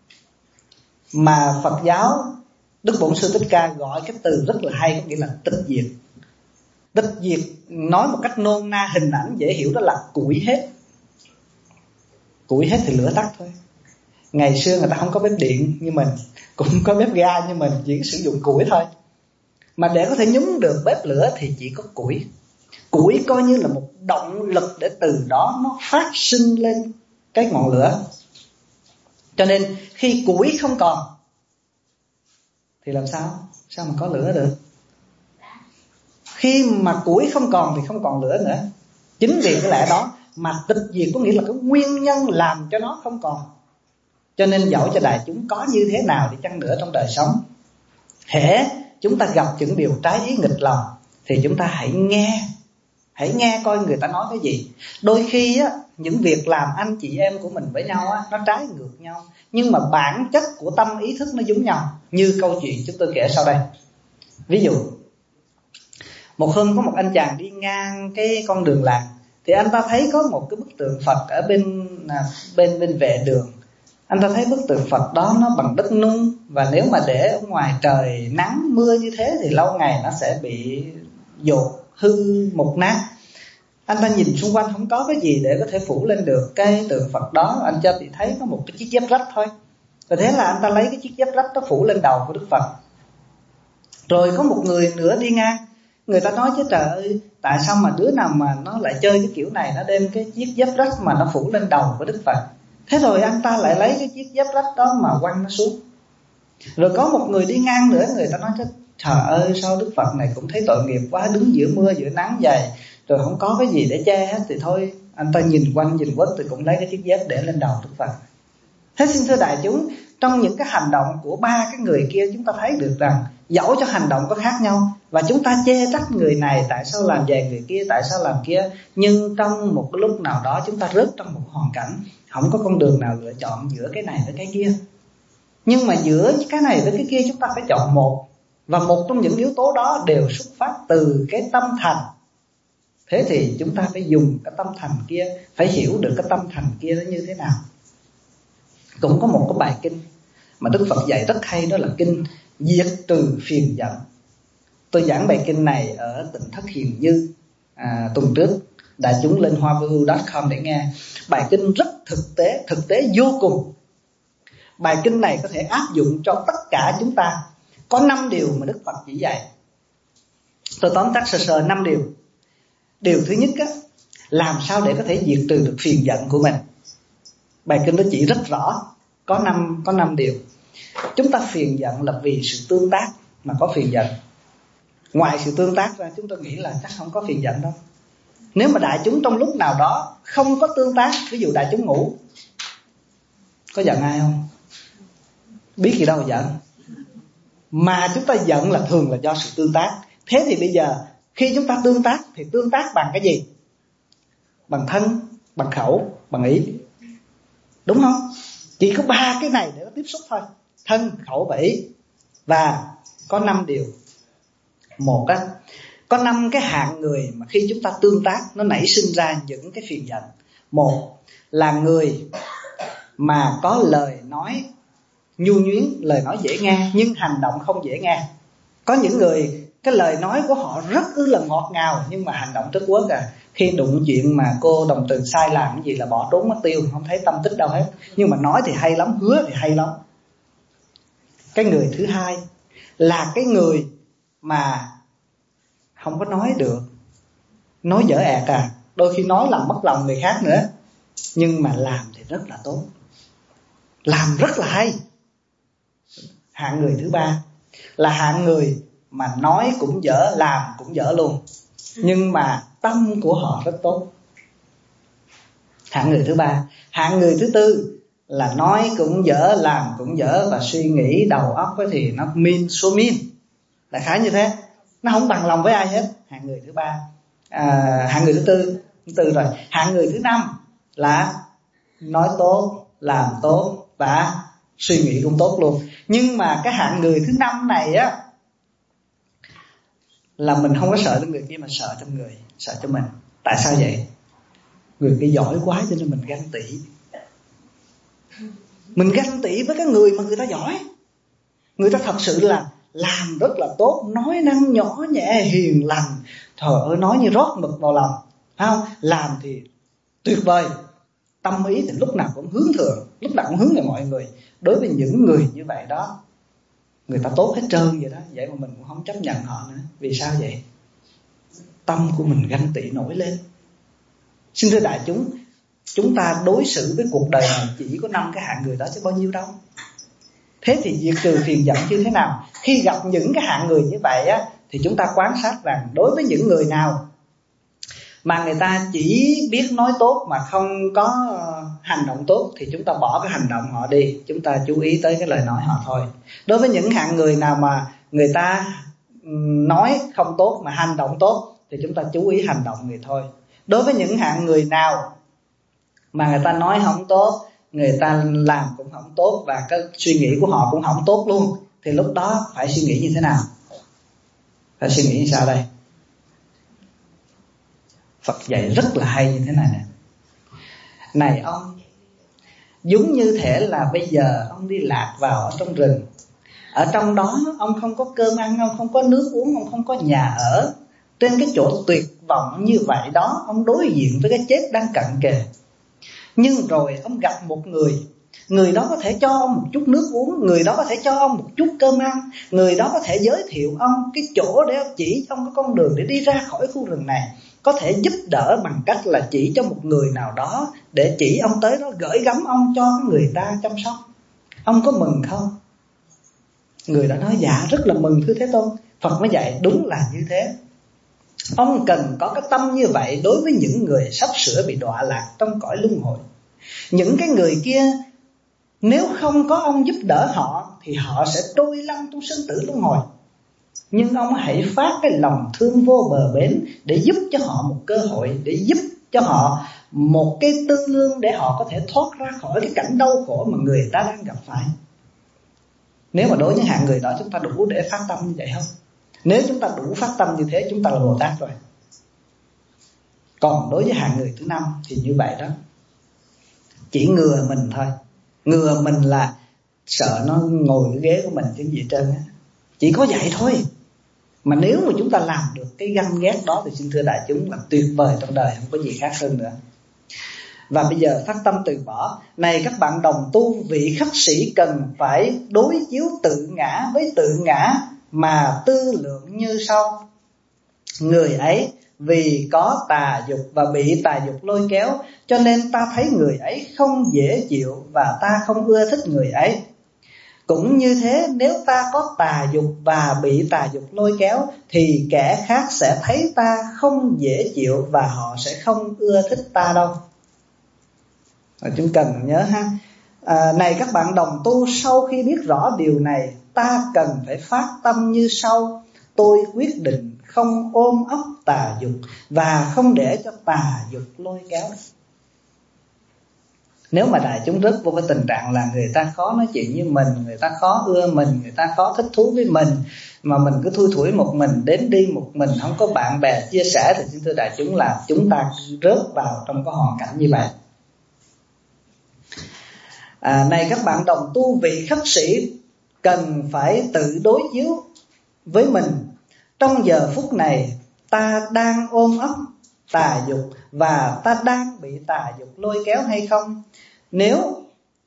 Mà Phật giáo, Đức Bổn Sư Thích Ca gọi cái từ rất là hay, có nghĩa là tịch diệt. Tịch diệt nói một cách nôm na hình ảnh dễ hiểu đó là củi hết. Củi hết thì lửa tắt thôi. Ngày xưa người ta không có bếp điện như mình, cũng có bếp ga như mình, chỉ sử dụng củi thôi. Mà để có thể nhúng được bếp lửa thì chỉ có củi. Củi coi như là một động lực để từ đó nó phát sinh lên cái ngọn lửa. Cho nên khi củi không còn thì làm sao? Sao mà có lửa được? Khi mà củi không còn thì không còn lửa nữa. Chính vì cái lẽ đó mà tịch diệt có nghĩa là cái nguyên nhân làm cho nó không còn. Cho nên dẫu cho đại chúng có như thế nào đi chăng nữa trong đời sống, hễ chúng ta gặp những điều trái ý nghịch lòng thì chúng ta hãy nghe. Hãy nghe coi người ta nói cái gì. Đôi khi á, những việc làm anh chị em của mình với nhau á, nó trái ngược nhau, nhưng mà bản chất của tâm ý thức nó giống nhau. Như câu chuyện chúng tôi kể sau đây. Ví dụ, một hôm có một anh chàng đi ngang cái con đường làng, thì anh ta thấy có một cái bức tượng Phật ở bên bên bên vệ đường. Anh ta thấy bức tượng Phật đó nó bằng đất nung, và nếu mà để ở ngoài trời nắng mưa như thế thì lâu ngày nó sẽ bị dột, hư, mục nát. Anh ta nhìn xung quanh không có cái gì để có thể phủ lên được cái tượng Phật đó. Anh ta chỉ thấy có một cái chiếc dép rách thôi. Và thế là anh ta lấy cái chiếc dép rách đó phủ lên đầu của Đức Phật. Rồi có một người nữa đi ngang, người ta nói chứ trời ơi, tại sao mà đứa nào mà nó lại chơi cái kiểu này, nó đem cái chiếc dép rách mà nó phủ lên đầu của Đức Phật. Thế rồi anh ta lại lấy cái chiếc dép rách đó mà quăng nó xuống. Rồi có một người đi ngang nữa, người ta nói chứ trời ơi, sao Đức Phật này cũng thấy tội nghiệp quá, đứng giữa mưa giữa nắng dày, rồi không có cái gì để che hết, thì thôi anh ta nhìn quanh nhìn quất thì cũng lấy cái chiếc dép để lên đầu Đức Phật. Thế xin thưa đại chúng, trong những cái hành động của ba cái người kia, chúng ta thấy được rằng dẫu cho hành động có khác nhau, và chúng ta chê trách người này tại sao làm vậy, người kia tại sao làm kia, nhưng trong một cái lúc nào đó chúng ta rớt trong một hoàn cảnh, không có con đường nào lựa chọn giữa cái này với cái kia. Nhưng mà giữa cái này với cái kia chúng ta phải chọn một, và một trong những yếu tố đó đều xuất phát từ cái tâm thành. Thế thì chúng ta phải dùng cái tâm thành kia, phải hiểu được cái tâm thành kia nó như thế nào. Cũng có một cái bài kinh mà Đức Phật dạy rất hay, đó là kinh Diệt Trừ Phiền Giận. Tôi giảng bài kinh này ở Tỉnh Thất Hiền Như à, tuần trước. Đại chúng lên hoa vu chấm com để nghe. Bài kinh rất thực tế, thực tế vô cùng. Bài kinh này có thể áp dụng cho tất cả chúng ta. Có năm điều mà Đức Phật chỉ dạy. Tôi tóm tắt sơ sơ năm điều. Điều thứ nhất á, làm sao để có thể diệt trừ được phiền giận của mình. Bài kinh đó chỉ rất rõ. Có năm có năm điều. Chúng ta phiền giận là vì sự tương tác mà có phiền giận. Ngoài sự tương tác ra, chúng tôi nghĩ là chắc không có phiền giận đâu. Nếu mà đại chúng trong lúc nào đó không có tương tác, ví dụ đại chúng ngủ, có giận ai không? Biết gì đâu giận. Mà chúng ta giận là thường là do sự tương tác. Thế thì bây giờ khi chúng ta tương tác thì tương tác bằng cái gì? Bằng thân, bằng khẩu, bằng ý. Đúng không? Chỉ có ba cái này để nó tiếp xúc thôi. Thân, khẩu và ý. Và có năm điều. Một á, có năm cái hạng người mà khi chúng ta tương tác nó nảy sinh ra những cái phiền giận. Một là người mà có lời nói nhu nhuyến, lời nói dễ nghe nhưng hành động không dễ nghe. Có những người cái lời nói của họ rất ư là ngọt ngào nhưng mà hành động rất quất à. Khi đụng chuyện mà cô đồng từ sai làm cái gì là bỏ trốn mất tiêu, không thấy tâm tích đâu hết. Nhưng mà nói thì hay lắm, hứa thì hay lắm. Cái người thứ hai là cái người mà không có nói được, nói dở ẹt à, đôi khi nói làm mất lòng người khác nữa, nhưng mà làm thì rất là tốt, làm rất là hay. Hạng người thứ ba là hạng người mà nói cũng dở, làm cũng dở luôn, nhưng mà tâm của họ rất tốt. Hạng người thứ ba. Hạng người thứ tư là nói cũng dở, làm cũng dở, và suy nghĩ đầu óc ấy thì nó min số min, đại khái như thế. Nó không bằng lòng với ai hết. Hạng người thứ ba, à, hạng người thứ tư, thứ tư rồi. Hạng người thứ năm là nói tốt, làm tốt và suy nghĩ cũng tốt luôn. Nhưng mà cái hạng người thứ năm này á, là mình không có sợ cho người kia mà sợ cho người, sợ cho mình. Tại sao vậy? Người kia giỏi quá cho nên mình ganh tị. Mình ganh tị với cái người mà người ta giỏi. Người ta thật sự là làm rất là tốt, nói năng nhỏ nhẹ hiền lành, trời ơi nói như rót mực vào lòng, phải không? Làm thì tuyệt vời, tâm ý thì lúc nào cũng hướng thượng, lúc nào cũng hướng về mọi người. Đối với những người như vậy đó, người ta tốt hết trơn vậy đó, vậy mà mình cũng không chấp nhận họ nữa. Vì sao vậy? Tâm của mình ganh tị nổi lên. Xin thưa đại chúng, chúng ta đối xử với cuộc đời này chỉ có năm cái hạng người đó chứ bao nhiêu đâu. Thế thì diệt trừ phiền giận như thế nào? Khi gặp những cái hạng người như vậy á, thì chúng ta quan sát rằng đối với những người nào mà người ta chỉ biết nói tốt mà không có hành động tốt, thì chúng ta bỏ cái hành động họ đi, chúng ta chú ý tới cái lời nói họ thôi. Đối với những hạng người nào mà người ta nói không tốt mà hành động tốt, thì chúng ta chú ý hành động người thôi. Đối với những hạng người nào mà người ta nói không tốt, người ta làm cũng không tốt, và cái suy nghĩ của họ cũng không tốt luôn, thì lúc đó phải suy nghĩ như thế nào? Phải suy nghĩ như sao đây? Phật dạy rất là hay như thế này nè. Này ông, giống như thể là bây giờ ông đi lạc vào ở trong rừng. Ở trong đó ông không có cơm ăn, ông không có nước uống, ông không có nhà ở. Trên cái chỗ tuyệt vọng như vậy đó, ông đối diện với cái chết đang cận kề. Nhưng rồi ông gặp một người, người đó có thể cho ông một chút nước uống, người đó có thể cho ông một chút cơm ăn, người đó có thể giới thiệu ông cái chỗ để chỉ ông cái con đường để đi ra khỏi khu rừng này, có thể giúp đỡ bằng cách là chỉ cho một người nào đó để chỉ ông tới đó, gửi gắm ông cho người ta chăm sóc. Ông có mừng không? Người đã nói dạ rất là mừng thưa Thế Tôn. Phật mới dạy đúng là như thế. Ông cần có cái tâm như vậy đối với những người sắp sửa bị đọa lạc trong cõi luân hồi. Những cái người kia nếu không có ông giúp đỡ họ thì họ sẽ trôi lăn trong sinh tử luân hồi. Nhưng ông hãy phát cái lòng thương vô bờ bến để giúp cho họ một cơ hội, để giúp cho họ một cái tư lương để họ có thể thoát ra khỏi cái cảnh đau khổ mà người ta đang gặp phải. Nếu mà đối với hạng người đó chúng ta đủ để phát tâm như vậy không? Nếu chúng ta đủ phát tâm như thế, chúng ta là Bồ Tát rồi. Còn đối với hạng người thứ năm thì như vậy đó, chỉ ngừa mình thôi. Ngừa mình là sợ nó ngồi cái ghế của mình chứ gì trơn á. Chỉ có vậy thôi. Mà nếu mà chúng ta làm được cái ganh ghét đó thì xin thưa đại chúng là tuyệt vời trong đời, không có gì khác hơn nữa. Và bây giờ phát tâm từ bỏ. Này các bạn đồng tu, vị khất sĩ cần phải đối chiếu tự ngã với tự ngã mà tư lượng như sau. Người ấy vì có tà dục và bị tà dục lôi kéo, cho nên ta thấy người ấy không dễ chịu và ta không ưa thích người ấy. Cũng như thế, nếu ta có tà dục và bị tà dục lôi kéo, thì kẻ khác sẽ thấy ta không dễ chịu và họ sẽ không ưa thích ta đâu. Chúng cần nhớ ha. À, này các bạn đồng tu, sau khi biết rõ điều này, ta cần phải phát tâm như sau. Tôi quyết định không ôm ấp tà dục và không để cho tà dục lôi kéo. Nếu mà đại chúng rớt vô cái tình trạng là người ta khó nói chuyện với mình, người ta khó ưa mình, người ta khó thích thú với mình, mà mình cứ thui thủi một mình, đến đi một mình, không có bạn bè chia sẻ, thì xin thưa đại chúng là chúng ta rớt vào trong cái hoàn cảnh như vậy. À, này các bạn đồng tu, vị khất sĩ cần phải tự đối chiếu với mình. Trong giờ phút này ta đang ôm ấp tà dục và ta đang bị tà dục lôi kéo hay không? Nếu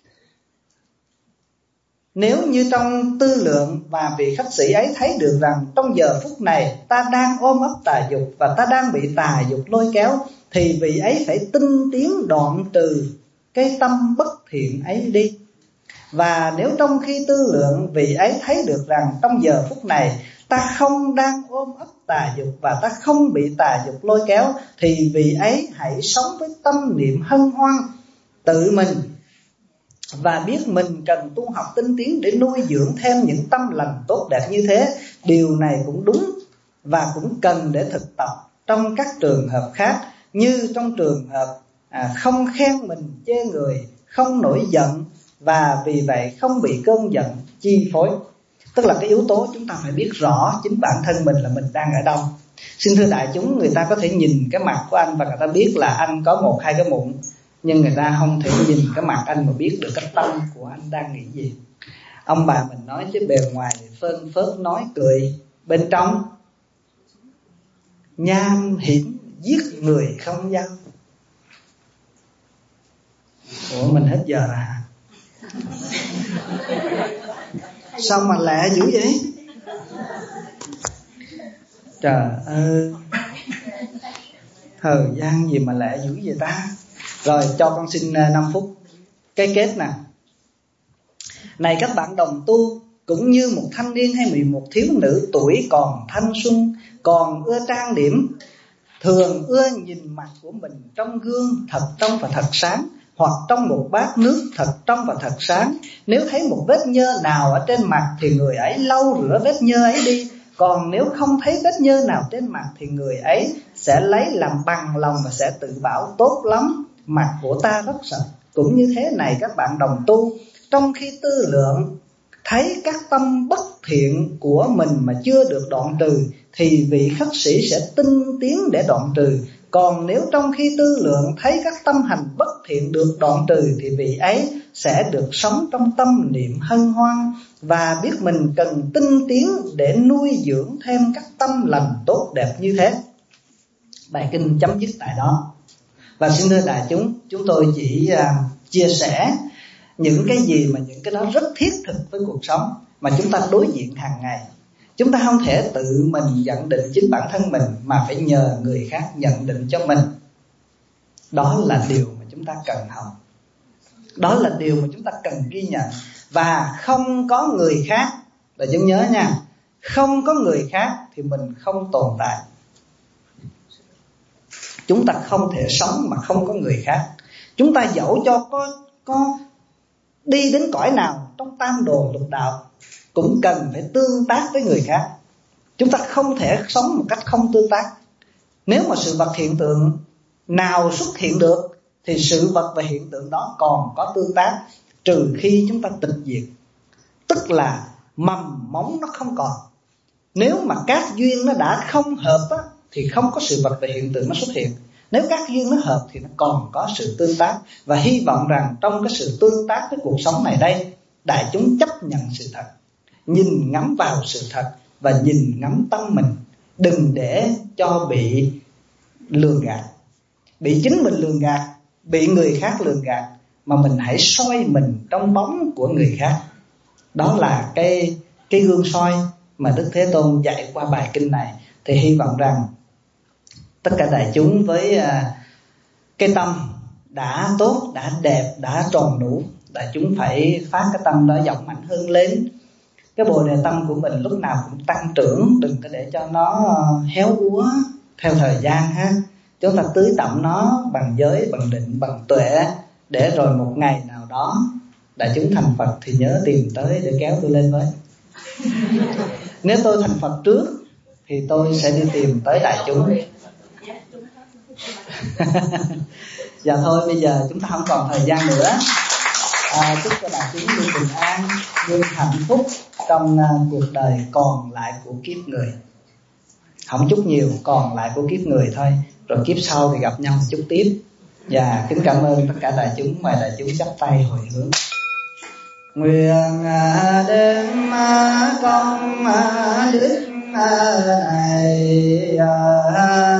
Nếu như trong tư lượng và vị khất sĩ ấy thấy được rằng trong giờ phút này ta đang ôm ấp tà dục và ta đang bị tà dục lôi kéo, thì vị ấy phải tinh tiến đoạn trừ cái tâm bất thiện ấy đi. Và nếu trong khi tư lượng vị ấy thấy được rằng trong giờ phút này ta không đang ôm ấp tà dục và ta không bị tà dục lôi kéo, thì vị ấy hãy sống với tâm niệm hân hoan, tự mình và biết mình cần tu học tinh tiến để nuôi dưỡng thêm những tâm lành tốt đẹp như thế. Điều này cũng đúng và cũng cần để thực tập trong các trường hợp khác, như trong trường hợp à, không khen mình chê người, không nổi giận, và vì vậy không bị cơn giận chi phối. Tức là cái yếu tố chúng ta phải biết rõ chính bản thân mình là mình đang ở đâu. Xin thưa đại chúng, người ta có thể nhìn cái mặt của anh và người ta biết là anh có một hai cái mụn, nhưng người ta không thể nhìn cái mặt anh mà biết được cái tâm của anh đang nghĩ gì. Ông bà mình nói chứ bề ngoài thì phơn phớt nói cười, bên trong nham hiểm giết người không dao. Ủa mình hết giờ rồi hả? Sao mà lẹ dữ vậy? Trời ơi, thời gian gì mà lẹ dữ vậy ta? Rồi cho con xin năm phút. Cái kết nè. Này các bạn đồng tu, cũng như một thanh niên hay một thiếu nữ tuổi còn thanh xuân, còn ưa trang điểm, thường ưa nhìn mặt của mình trong gương thật trong và thật sáng, hoặc trong một bát nước thật trong và thật sáng. Nếu thấy một vết nhơ nào ở trên mặt thì người ấy lau rửa vết nhơ ấy đi. Còn nếu không thấy vết nhơ nào trên mặt thì người ấy sẽ lấy làm bằng lòng và sẽ tự bảo tốt lắm, mặt của ta rất sạch. Cũng như thế này các bạn đồng tu, trong khi tư lượng thấy các tâm bất thiện của mình mà chưa được đoạn trừ thì vị khất sĩ sẽ tinh tiến để đoạn trừ. Còn nếu trong khi tư lượng thấy các tâm hành bất thiện được đoạn trừ thì vị ấy sẽ được sống trong tâm niệm hân hoan và biết mình cần tinh tiến để nuôi dưỡng thêm các tâm lành tốt đẹp như thế. Bài kinh chấm dứt tại đó. Và xin thưa đại chúng, chúng tôi chỉ uh, chia sẻ những cái gì mà những cái đó rất thiết thực với cuộc sống mà chúng ta đối diện hàng ngày. Chúng ta không thể tự mình nhận định chính bản thân mình, mà phải nhờ người khác nhận định cho mình. Đó là điều mà chúng ta cần học. Đó là điều mà chúng ta cần ghi nhận. Và không có người khác, là chúng nhớ nha, không có người khác thì mình không tồn tại. Chúng ta không thể sống mà không có người khác. Chúng ta dẫu cho có, có đi đến cõi nào trong tam đồ lục đạo cũng cần phải tương tác với người khác. Chúng ta không thể sống một cách không tương tác. Nếu mà sự vật hiện tượng nào xuất hiện được thì sự vật và hiện tượng đó còn có tương tác, trừ khi chúng ta tịch diệt, tức là mầm móng nó không còn. Nếu mà các duyên nó đã không hợp á, thì không có sự vật và hiện tượng nó xuất hiện. Nếu các duyên nó hợp thì nó còn có sự tương tác. Và hy vọng rằng trong cái sự tương tác với cuộc sống này đây, đại chúng chấp nhận sự thật, nhìn ngắm vào sự thật và nhìn ngắm tâm mình. Đừng để cho bị lường gạt, bị chính mình lường gạt, bị người khác lường gạt, mà mình hãy soi mình trong bóng của người khác. Đó là cái, cái gương soi mà Đức Thế Tôn dạy qua bài kinh này. Thì hy vọng rằng tất cả đại chúng với uh, cái tâm đã tốt, đã đẹp, đã tròn đủ, đại chúng phải phát cái tâm đó dũng mạnh hơn lên. Cái bồ đề tâm của mình lúc nào cũng tăng trưởng, đừng có để cho nó héo úa theo thời gian ha. Chúng ta tưới tẩm nó bằng giới, bằng định, bằng tuệ, để rồi một ngày nào đó đại chúng thành Phật thì nhớ tìm tới để kéo tôi lên với. Nếu tôi thành Phật trước thì tôi sẽ đi tìm tới đại chúng. Dạ thôi, bây giờ chúng ta không còn thời gian nữa. à, Chúc cho đại chúng luôn bình an, luôn hạnh phúc trong uh, cuộc đời còn lại của kiếp người. Không chúc nhiều, còn lại của kiếp người thôi. Rồi kiếp sau thì gặp nhau chúc tiếp. Và kính cảm ơn tất cả đại chúng. Mời đại chúng chắp tay hồi hướng. Nguyện đem công đức này